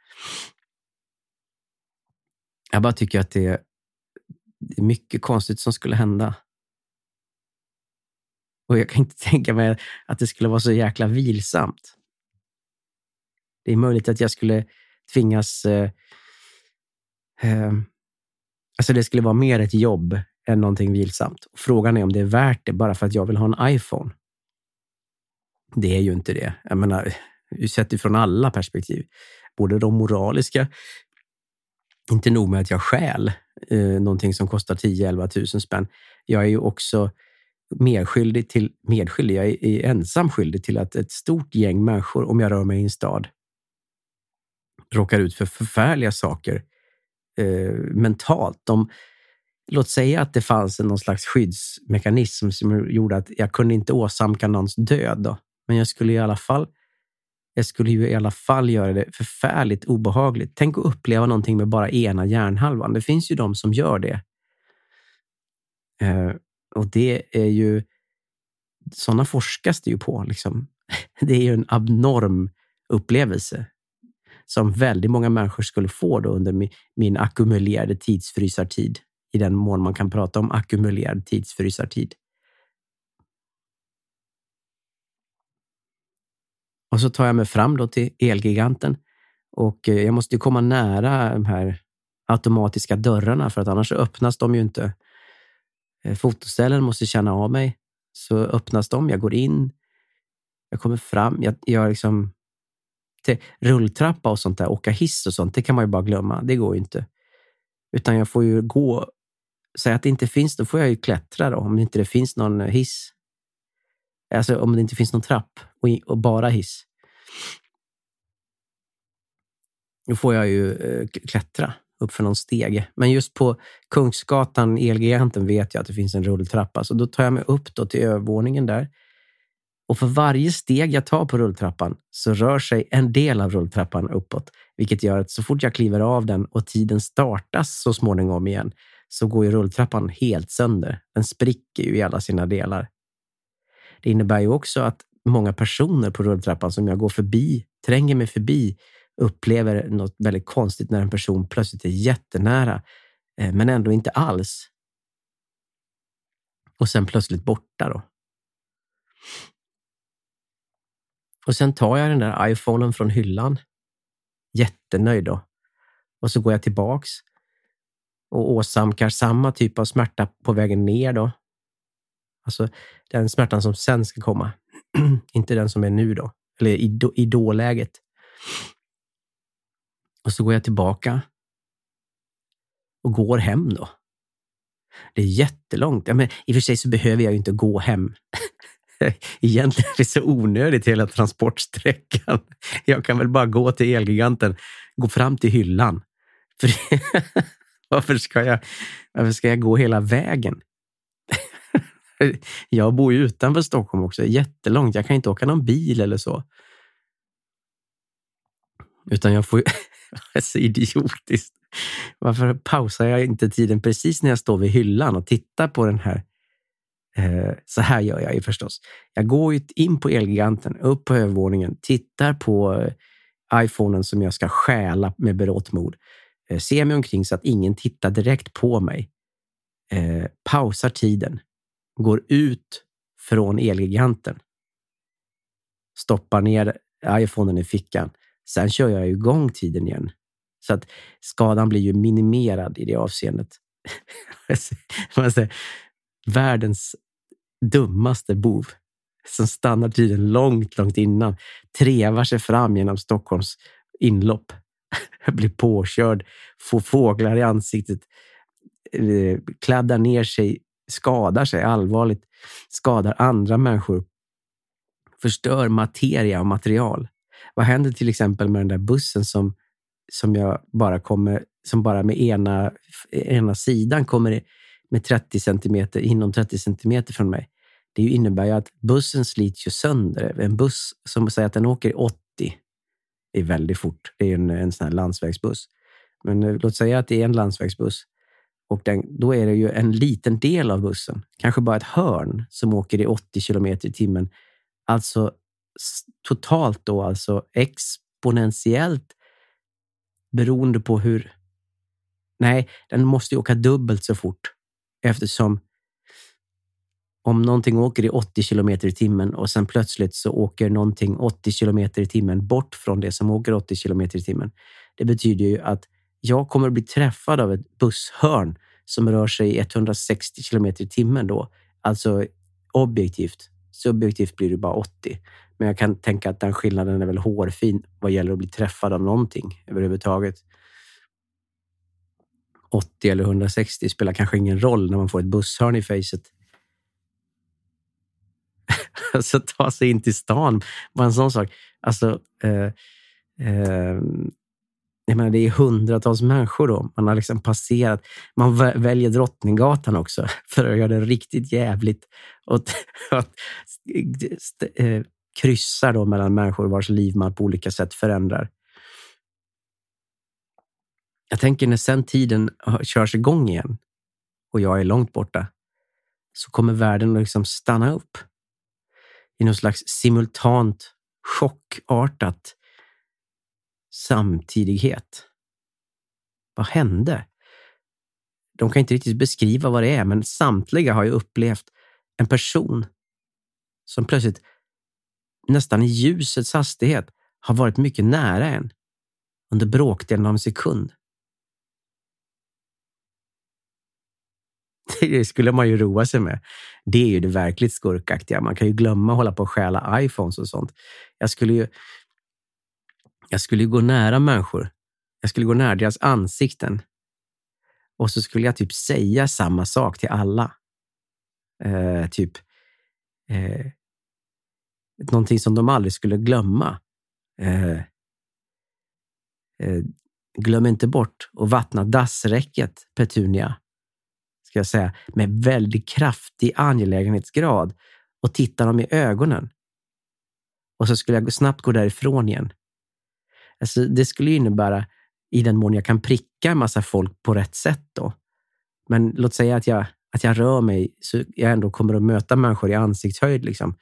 Jag bara tycker att det är, det är mycket konstigt som skulle hända. Och jag kan inte tänka mig att det skulle vara så jäkla vilsamt. Det är möjligt att jag skulle tvingas... Eh, eh, alltså det skulle vara mer ett jobb än någonting vilsamt. Och frågan är om det är värt det bara för att jag vill ha en iPhone. Det är ju inte det. Jag menar, sett ifrån alla perspektiv. Både de moraliska, inte nog med att jag stjäl eh, någonting som kostar tio till elva tusen spänn. Jag är ju också medskyldig till, medskyldig, jag är, är ensam skyldig till att ett stort gäng människor, om jag rör mig i en stad, råkar ut för förfärliga saker eh, mentalt. De, låt säga att det fanns någon slags skyddsmekanism som gjorde att jag kunde inte åsamka någons död då. Men jag skulle i alla fall jag skulle ju i alla fall göra det förfärligt obehagligt. Tänk att uppleva någonting med bara ena hjärnhalvan. Det finns ju de som gör det. Eh, och det är ju sådana forskas det ju på liksom. Det är ju en abnorm upplevelse som väldigt många människor skulle få då under min, min ackumulerade tidsfrysartid. I den mån man kan prata om ackumulerad tidsfrysartid. Och så tar jag mig fram då till Elgiganten. Och jag måste ju komma nära de här automatiska dörrarna. För att annars så öppnas de ju inte. Fotoställen måste känna av mig. Så öppnas de, jag går in. Jag kommer fram. Jag, jag liksom... Till rulltrappa och sånt där. Åka hiss och sånt. Det kan man ju bara glömma. Det går ju inte. Utan jag får ju gå... Säga att det inte finns, då får jag ju klättra då. Om det inte det finns någon hiss. Alltså om det inte finns någon trapp och, och bara hiss. Då får jag ju eh, klättra upp för någon steg. Men just på Kungsgatan, Elgiganten, vet jag att det finns en rulltrappa. Så då tar jag mig upp då till övervåningen där. Och för varje steg jag tar på rulltrappan så rör sig en del av rulltrappan uppåt. Vilket gör att så fort jag kliver av den och tiden startas så småningom igen, så går ju rulltrappan helt sönder. Den spricker ju i alla sina delar. Det innebär ju också att många personer på rulltrappan som jag går förbi, tränger mig förbi, upplever något väldigt konstigt när en person plötsligt är jättenära, men ändå inte alls. Och sen plötsligt borta då. Och sen tar jag den där iPhonen från hyllan. Jättenöjd då. Och så går jag tillbaks och åsamkar samma typ av smärta på vägen ner då. Alltså den smärtan som sen ska komma. Inte den som är nu då. Eller i, då, i dåläget. Och så går jag tillbaka. Och går hem då. Det är jättelångt. Ja, men i och för sig så behöver jag ju inte gå hem. Egentligen är det så onödigt hela transportsträckan. Jag kan väl bara gå till Elgiganten. Gå fram till hyllan. För varför ska jag, varför ska jag gå hela vägen? Jag bor ju utanför Stockholm också. Jättelångt. Jag kan inte åka någon bil eller så. Utan jag får ju... Det är så idiotiskt. Varför pausar jag inte tiden precis när jag står vid hyllan och tittar på den här? Eh, så här gör jag ju förstås. Jag går ju in på Elgiganten, upp på övervåningen, tittar på eh, iPhonen som jag ska stjäla med berått mod. Eh, ser mig omkring så att ingen tittar direkt på mig. Eh, pausar tiden. Går ut från Elgiganten. Stoppar ner iPhonen i fickan. Sen kör jag igång tiden igen. Så att skadan blir ju minimerad i det avseendet. Man säger, världens dummaste bov. Som stannar tiden långt, långt innan. Trevar sig fram genom Stockholms inlopp. Blir påkörd. Får fåglar i ansiktet. Kladdar ner sig. Skadar sig allvarligt. Skadar andra människor. Förstör materia och material. Vad händer till exempel med den där bussen som, som jag bara kommer, som bara med ena, ena sidan kommer med trettio centimeter, inom trettio centimeter från mig. Det innebär ju att bussen slits ju sönder. En buss som säger att den åker åttio är väldigt fort. Det är en, en sån här landsvägsbuss. Men låt säga att det är en landsvägsbuss. Och den, då är det ju en liten del av bussen. Kanske bara ett hörn som åker i åttio kilometer i timmen. Alltså totalt då, alltså exponentiellt beroende på hur... Nej, den måste ju åka dubbelt så fort. Eftersom om någonting åker i åttio kilometer i timmen och sen plötsligt så åker någonting åttio kilometer i timmen bort från det som åker åttio kilometer i timmen. Det betyder ju att jag kommer att bli träffad av ett busshörn som rör sig i etthundrasextio kilometer i timmen då. Alltså objektivt. Subjektivt blir det bara åttio. Men jag kan tänka att den skillnaden är väl hårfin vad gäller att bli träffad av någonting överhuvudtaget. åttio eller hundrasextio spelar kanske ingen roll när man får ett busshörn i facet. Alltså ta sig in till stan var en sån sak. Alltså eh, eh, jag menar, det är hundratals människor då. Man har liksom passerat. Man väljer Drottninggatan också för att göra det riktigt jävligt. Och att eh, kryssar då mellan människor vars liv man på olika sätt förändrar. Jag tänker när sen tiden körs igång igen och jag är långt borta så kommer världen att liksom stanna upp i någon slags simultant, chockartat samtidighet. Vad hände? De kan inte riktigt beskriva vad det är, men samtliga har ju upplevt en person som plötsligt nästan i ljusets hastighet har varit mycket nära en under bråkdelen av en sekund. Det skulle man ju roa sig med. Det är ju det verkligt skurkaktiga. Man kan ju glömma hålla på och stjäla iPhones och sånt. Jag skulle ju jag skulle ju gå nära människor. Jag skulle gå nära deras ansikten. Och så skulle jag typ säga samma sak till alla. Eh, typ eh, någonting som de aldrig skulle glömma. Eh, eh, glöm inte bort att vattna dassräcket, Petunia. Ska jag säga, med väldigt kraftig angelägenhetsgrad och titta dem i ögonen. Och så skulle jag snabbt gå därifrån igen. Alltså, det skulle innebära i den mån jag kan pricka en massa folk på rätt sätt då. Men låt säga att jag, att jag rör mig så jag ändå kommer att möta människor i ansiktshöjd liksom.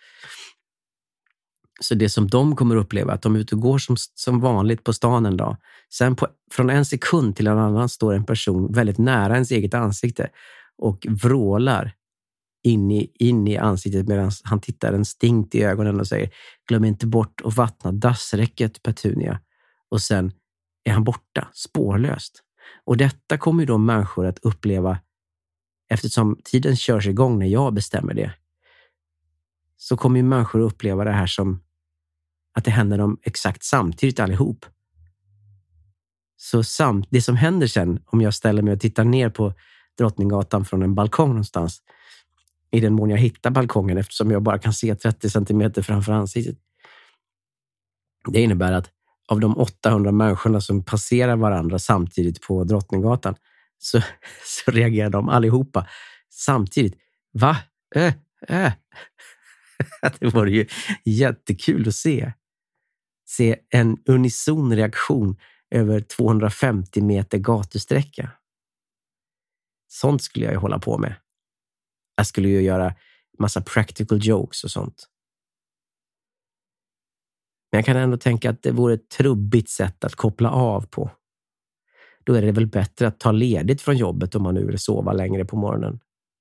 Så det som de kommer att uppleva, att de är ute och går som, som vanligt på stan en dag. Sen på, från en sekund till en annan står en person väldigt nära ens eget ansikte och vrålar in i, in i ansiktet medan han tittar en stinkt i ögonen och säger: glöm inte bort att vattna dassräcket, Petunia. Och sen är han borta, spårlöst. Och detta kommer ju då människor att uppleva eftersom tiden körs igång när jag bestämmer det. Så kommer ju människor att uppleva det här som att det händer dem exakt samtidigt allihop. Så samt, det som händer sen om jag ställer mig och tittar ner på Drottninggatan från en balkong någonstans, i den mån jag hittar balkongen eftersom jag bara kan se trettio centimeter framför ansiktet. Det innebär att av de åttahundra människorna som passerar varandra samtidigt på Drottninggatan så, så reagerar de allihopa samtidigt. Va? Äh, äh. Det var ju jättekul att se. Se en unison reaktion över tvåhundrafemtio meter gatusträcka. Sånt skulle jag ju hålla på med. Jag skulle ju göra massa practical jokes och sånt. Men jag kan ändå tänka att det vore ett trubbigt sätt att koppla av på. Då är det väl bättre att ta ledigt från jobbet om man nu vill sova längre på morgonen.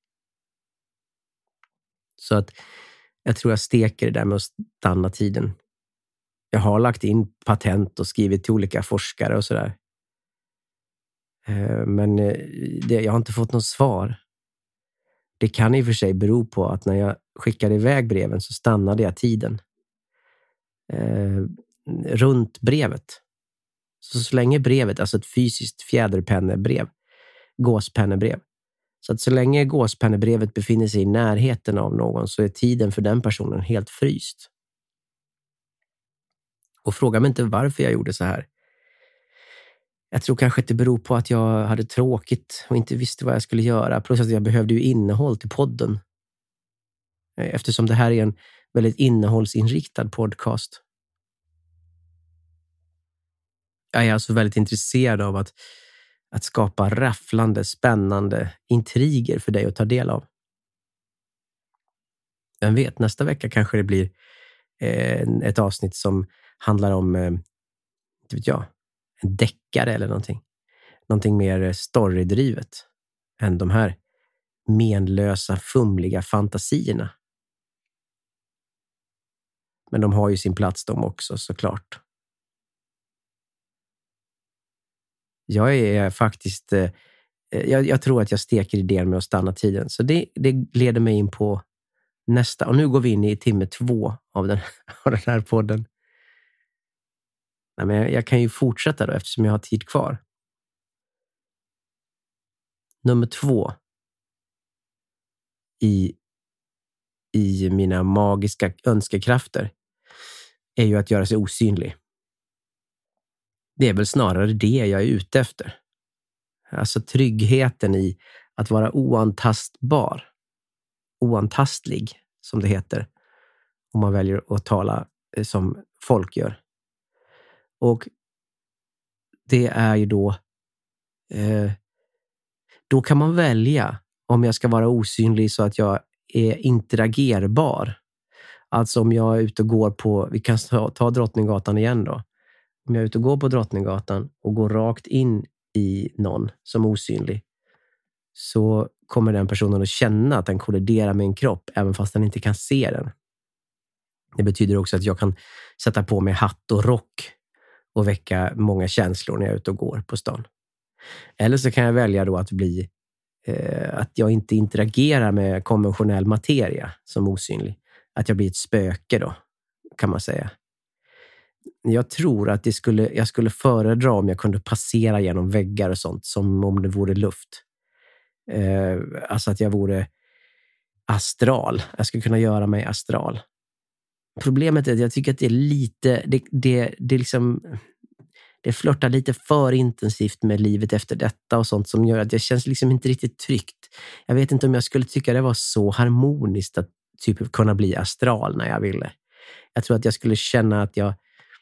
Så att jag tror jag steker det där med att stanna tiden. Jag har lagt in patent och skrivit till olika forskare och sådär. Men det, jag har inte fått något svar. Det kan i och för sig bero på att när jag skickade iväg breven så stannade jag tiden. Eh, runt brevet. Så, så länge brevet, alltså ett fysiskt fjäderpennebrev, gåspennebrev. Så att så länge gåspennebrevet befinner sig i närheten av någon så är tiden för den personen helt fryst. Och fråga mig inte varför jag gjorde så här. Jag tror kanske att det beror på att jag hade tråkigt och inte visste vad jag skulle göra. Plus att jag behövde ju innehåll till podden. Eftersom det här är en väldigt innehållsinriktad podcast. Jag är alltså väldigt intresserad av att, att skapa rafflande, spännande intriger för dig att ta del av. Vem vet, nästa vecka kanske det blir eh, ett avsnitt som handlar om, eh, inte vet jag, en deckare eller någonting. Någonting mer storydrivet än de här menlösa, fumliga fantasierna. Men de har ju sin plats de också, såklart. Jag är faktiskt... Eh, jag, jag tror att jag steker idén med att stanna tiden. Så det, det leder mig in på nästa. Och nu går vi in i timme två av den, av den här podden. Nej, men jag, jag kan ju fortsätta då eftersom jag har tid kvar. Nummer två. I, i mina magiska önskekrafter är ju att göra sig osynlig. Det är väl snarare det jag är ute efter. Alltså tryggheten i att vara oantastbar. Oantastlig, som det heter. Om man väljer att tala som folk gör. Och det är ju då... Eh, då kan man välja om jag ska vara osynlig så att jag är interagerbar. Alltså om jag är ute och går på... Vi kan ta, ta Drottninggatan igen då. Om jag är ute och går på Drottninggatan och går rakt in i någon som osynlig, så kommer den personen att känna att den kolliderar med en kropp även fast den inte kan se den. Det betyder också att jag kan sätta på mig hatt och rock och väcka många känslor när jag är ute och går på stan. Eller så kan jag välja då att bli eh, att jag inte interagerar med konventionell materia som osynlig. Att jag blir ett spöke då, kan man säga. Jag tror att det skulle, jag skulle föredra om jag kunde passera genom väggar och sånt som om det vore luft. Eh, alltså att jag vore astral. Jag skulle kunna göra mig astral. Problemet är att jag tycker att det är lite... Det, det, det, liksom, det flörtar lite för intensivt med livet efter detta och sånt som gör att jag känns liksom inte riktigt tryggt. Jag vet inte om jag skulle tycka det var så harmoniskt att typ kunna bli astral när jag ville. Jag tror att jag skulle känna att jag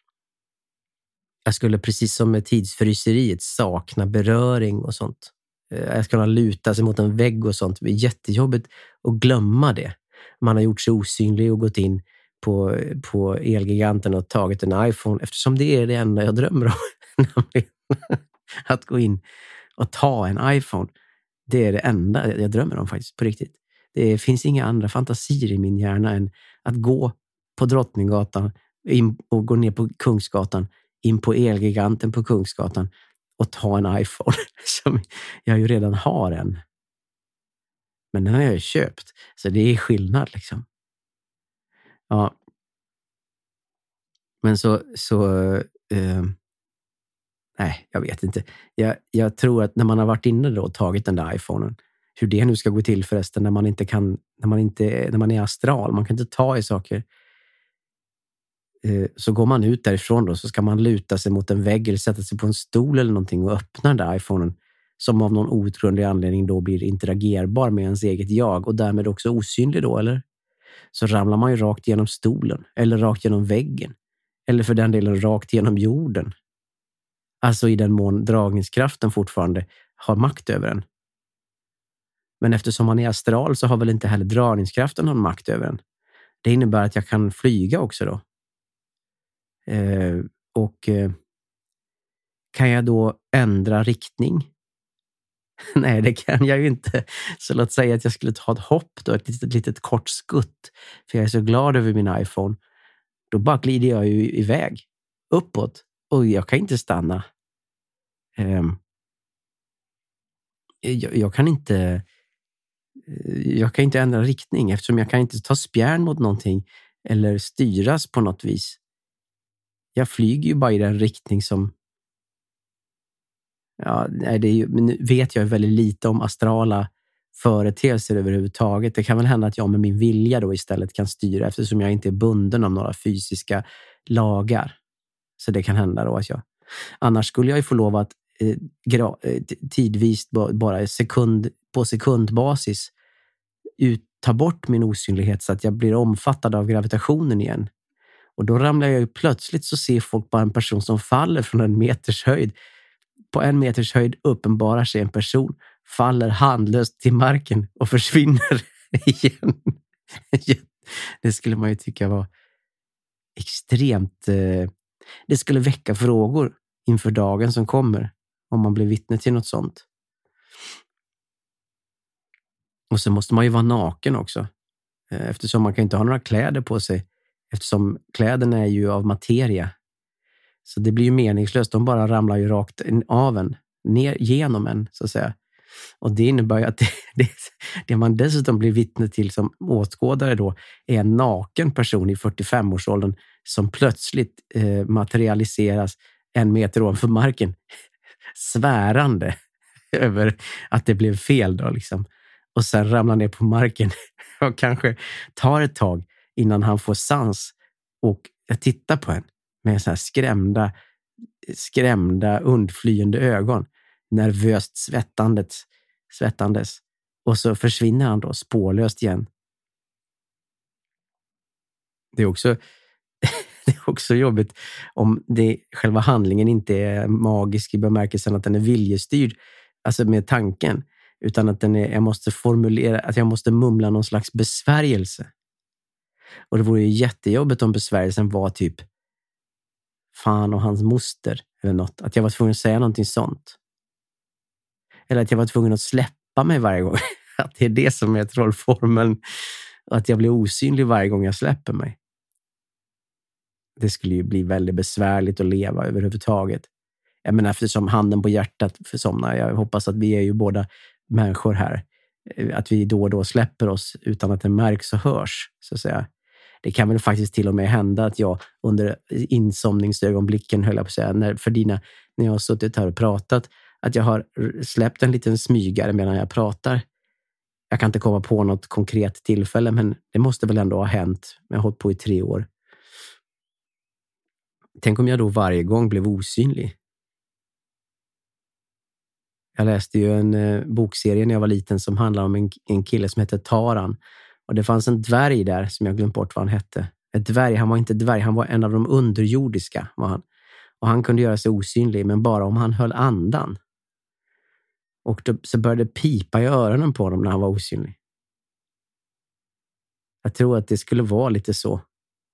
Jag skulle precis som med tidsfryseriet sakna beröring och sånt. Jag skulle kunna luta sig mot en vägg och sånt. Det är jättejobbigt att glömma det. Man har gjort sig osynlig och gått in på, på Elgiganten och tagit en iPhone. Eftersom det är det enda jag drömmer om. Att gå in och ta en iPhone. Det är det enda jag drömmer om faktiskt, på riktigt. Det finns inga andra fantasier i min hjärna än att gå på Drottninggatan in och gå ner på Kungsgatan, in på Elgiganten på Kungsgatan och ta en iPhone som jag ju redan har en. Men den har jag ju köpt. Så det är skillnad liksom. Ja. Men så... så eh, nej, jag vet inte. Jag, jag tror att när man har varit inne då och tagit den där iPhonen, hur det nu ska gå till förresten när man inte kan... När man, inte, när man är astral. Man kan inte ta i saker. Så går man ut därifrån då, så ska man luta sig mot en vägg eller sätta sig på en stol eller någonting och öppna den där iPhonen som av någon outgrundlig anledning då blir interagerbar med ens eget jag och därmed också osynlig då, eller? Så ramlar man ju rakt genom stolen eller rakt genom väggen eller för den delen rakt genom jorden. Alltså i den mån dragningskraften fortfarande har makt över en. Men eftersom man är astral så har väl inte heller dragningskraften någon makt över en. Det innebär att jag kan flyga också då. Eh, och eh, kan jag då ändra riktning? Nej, det kan jag ju inte. Så låt säga att jag skulle ta ett hopp då, ett litet, litet kort skutt. För jag är så glad över min iPhone. Då bara glider jag ju iväg. Uppåt. Och jag kan inte stanna. Eh, jag, jag kan inte... Jag kan inte ändra riktning eftersom jag kan inte ta spjärn mot någonting eller styras på något vis. Jag flyger ju bara i den riktning som... Ja, nej, det är ju, men nu vet jag väldigt lite om astrala företeelser överhuvudtaget. Det kan väl hända att jag med min vilja då istället kan styra eftersom jag inte är bunden av några fysiska lagar. Så det kan hända då att jag... Annars skulle jag ju få lov att eh, gra, eh, tidvis bara sekund, på sekundbasis ut, ta bort min osynlighet så att jag blir omfattad av gravitationen igen. Och då ramlar jag ju plötsligt så ser folk bara en person som faller från en meters höjd. På en meters höjd uppenbarar sig en person, faller handlöst till marken och försvinner igen. Det skulle man ju tycka var extremt... Eh, det skulle väcka frågor inför dagen som kommer om man blir vittne till något sånt. Och så måste man ju vara naken också. Eftersom man kan inte ha några kläder på sig. Eftersom kläderna är ju av materia. Så det blir ju meningslöst. De bara ramlar ju rakt av en. Ner genom en, så att säga. Och det innebär ju att det, det, det man dessutom blir vittne till som åskådare då är en naken person i fyrtiofem-årsåldern som plötsligt eh, materialiseras en meter ovanför marken. Svärande över att det blev fel då liksom. Och sen ramlar ner på marken och kanske tar ett tag innan han får sans och tittar på en med så här skrämda, skrämda undflyende ögon. Nervöst svettandes, svettandes. Och så försvinner han då spårlöst igen. Det är också, det är också jobbigt om det, själva handlingen inte är magisk i bemärkelsen att den är viljestyrd, alltså med tanken, utan att den är, jag måste formulera, att jag måste mumla någon slags besvärjelse. Och det vore ju jättejobbigt om besvärjelsen var typ fan och hans moster eller något. Att jag var tvungen att säga någonting sånt. Eller att jag var tvungen att släppa mig varje gång. Att det är det som är trollformeln. Att jag blir osynlig varje gång jag släpper mig. Det skulle ju bli väldigt besvärligt att leva överhuvudtaget. Jag menar, eftersom handen på hjärtat för somna. Jag hoppas att vi är ju båda människor här. Att vi då och då släpper oss utan att det märks och hörs, så att säga. Det kan väl faktiskt till och med hända att jag under insomningsögonblicken, höll jag på att säga, när, för dina, när jag har suttit här och pratat, att jag har släppt en liten smygare medan jag pratar. Jag kan inte komma på något konkret tillfälle, men det måste väl ändå ha hänt. Jag har hållit på i tre år. Tänk om jag då varje gång blev osynlig. Jag läste ju en eh, bokserie när jag var liten som handlar om en, en kille som heter Taran. Och det fanns en dvärg där som jag glömt bort vad han hette. Ett dvärg, han var inte dvärg, han var en av de underjordiska. Var han. Och han kunde göra sig osynlig, men bara om han höll andan. Och då, så började det pipa i öronen på honom när han var osynlig. Jag tror att det skulle vara lite så.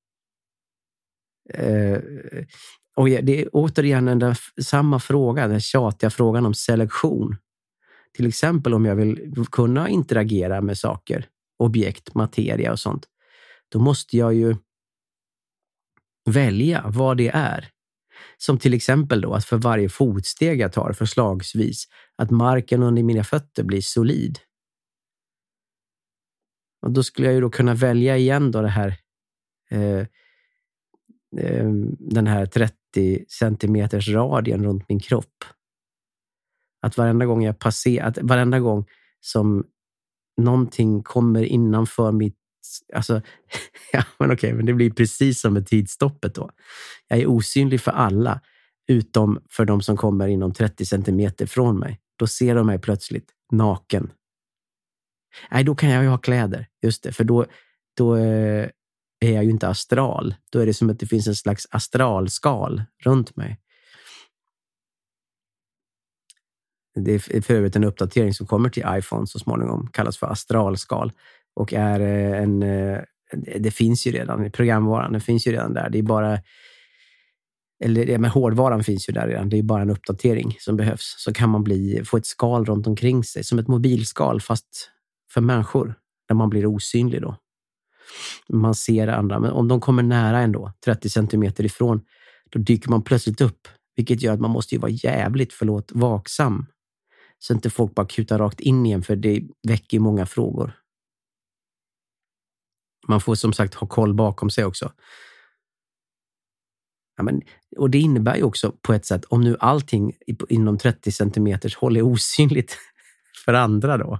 Eh, och det är återigen den där, samma fråga, den tjatiga frågan om selektion. Till exempel om jag vill kunna interagera med saker, objekt, materia och sånt. Då måste jag ju välja vad det är. Som till exempel då att för varje fotsteg jag tar förslagsvis att marken under mina fötter blir solid. Och då skulle jag ju då kunna välja igen då det här eh, eh, den här trettio centimeters radien runt min kropp. Att varenda gång jag passerar, att varenda gång som någonting kommer innanför mitt, alltså, ja men okej, men det blir precis som med tidstoppet då. Jag är osynlig för alla, utom för de som kommer inom trettio centimeter från mig. Då ser de mig plötsligt naken. Nej, då kan jag ju ha kläder, just det, för då, då är jag ju inte astral. Då är det som att det finns en slags astralskal runt mig. Det är för övrigt en uppdatering som kommer till iPhone så småningom, kallas för astralskal och är en, det finns ju redan i programvaran, det finns ju redan där, det är bara, eller men hårdvaran finns ju där redan, det är bara en uppdatering som behövs, så kan man bli, få ett skal runt omkring sig, som ett mobilskal fast för människor, där man blir osynlig då. Man ser andra, men om de kommer nära ändå, trettio centimeter ifrån, då dyker man plötsligt upp, vilket gör att man måste ju vara jävligt, förlåt, vaksam. Så inte folk bara kutar rakt in igen, för det väcker många frågor. Man får som sagt ha koll bakom sig också. Ja, men, och det innebär ju också på ett sätt, om nu allting inom trettio centimeters håll är osynligt för andra då,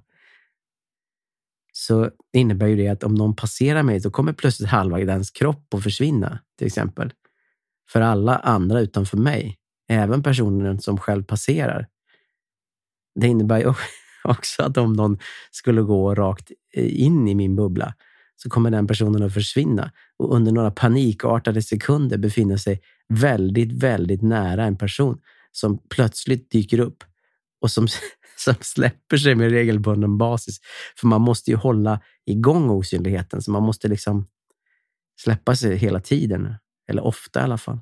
så innebär ju det att om någon passerar mig så kommer plötsligt halva i dens kropp att försvinna, till exempel. För alla andra utanför mig. Även personen som själv passerar. Det innebär ju också att om någon skulle gå rakt in i min bubbla så kommer den personen att försvinna. Och under några panikartade sekunder befinner sig väldigt, väldigt nära en person som plötsligt dyker upp. Och som, som släpper sig med regelbunden basis. För man måste ju hålla igång osynligheten. Så man måste liksom släppa sig hela tiden. Eller ofta i alla fall.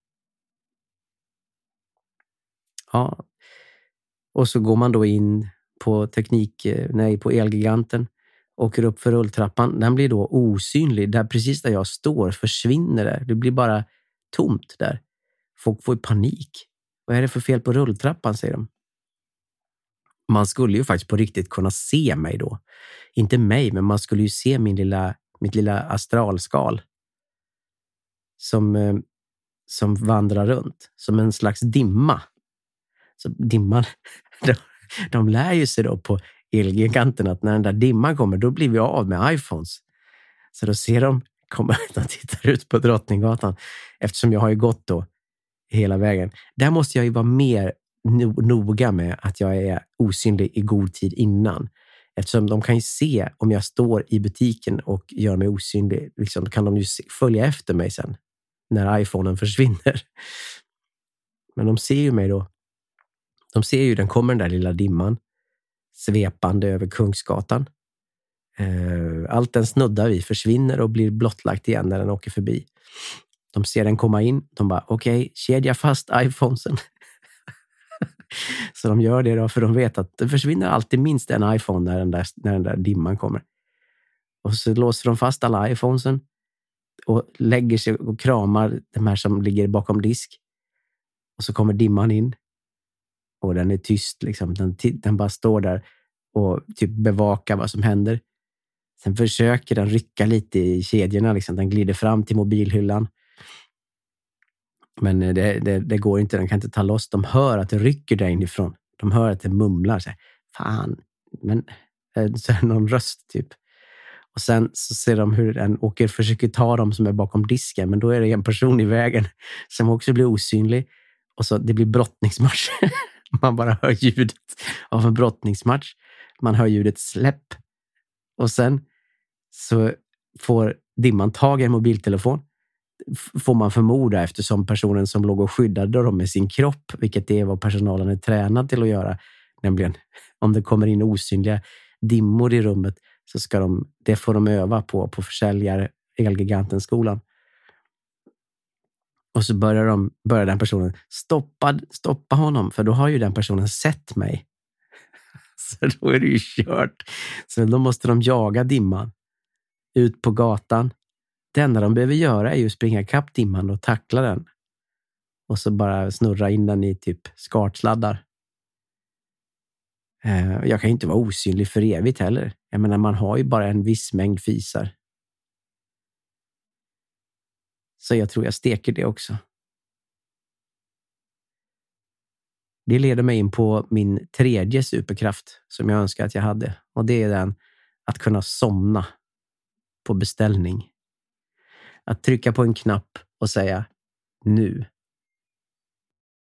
Ja. Och så går man då in på teknik, nej, på Elgiganten. Åker upp för rulltrappan. Den blir då osynlig. Där precis där jag står försvinner det. Det blir bara tomt där. Folk får ju panik. Vad är det för fel på rulltrappan, säger de. Man skulle ju faktiskt på riktigt kunna se mig då. Inte mig, men man skulle ju se min lilla, mitt lilla astralskal. Som, eh, som vandrar runt. Som en slags dimma. Så dimman, de, de lär ju sig då på Elgiganten att när den där dimman kommer, då blir vi av med iPhones. Så då ser de, kommer de tittar ut på Drottninggatan. Eftersom jag har ju gått då hela vägen. Där måste jag ju vara mer no- noga med att jag är osynlig i god tid innan. Eftersom de kan ju se om jag står i butiken och gör mig osynlig. Liksom, då kan de ju se, följa efter mig sen. När iPhonen försvinner. Men de ser ju mig då. De ser ju, den kommer den där lilla dimman. Svepande över Kungsgatan. Allt den snuddar vid försvinner och blir blottlagt igen när den åker förbi. De ser den komma in. De bara, okej, okay, kedja fast iPhonesen. Så de gör det då, för de vet att det försvinner alltid minst en iPhone när den där, när den där dimman kommer. Och så låser de fast alla iPhonesen och lägger sig och kramar de här som ligger bakom disk. Och så kommer dimman in. Och den är tyst liksom. Den, den bara står där och typ bevakar vad som händer. Sen försöker den rycka lite i kedjorna liksom. Den glider fram till mobilhyllan. Men det, det, det går inte. Den kan inte ta loss. De hör att det rycker där inifrån. De hör att det mumlar så här, fan. Men så är det någon röst typ. Och sen så ser de hur den åker, försöker ta dem som är bakom disken. Men då är det en person i vägen som också blir osynlig. Och så det blir brottningsmatch. Man bara hör ljudet av en brottningsmatch. Man hör ljudet släpp. Och sen så får dimman tag i en mobiltelefon. Får man förmoda, eftersom personen som låg och skyddade dem med sin kropp, vilket är vad personalen är tränad till att göra, nämligen om det kommer in osynliga dimmor i rummet, så ska de, det får de öva på på försäljare Elgiganten-skolan. Och så börjar, de, börjar den personen stoppa, stoppa honom, för då har ju den personen sett mig. Så då är det ju kört. Så då måste de jaga dimman ut på gatan. Det enda de behöver göra är ju springa kapp dimman och tackla den. Och så bara snurra in den i typ skartsladdar. Jag kan ju inte vara osynlig för evigt heller. Jag menar, man har ju bara en viss mängd fisar. Så jag tror jag steker det också. Det leder mig in på min tredje superkraft som jag önskar att jag hade. Och det är den att kunna somna på beställning. Att trycka på en knapp och säga nu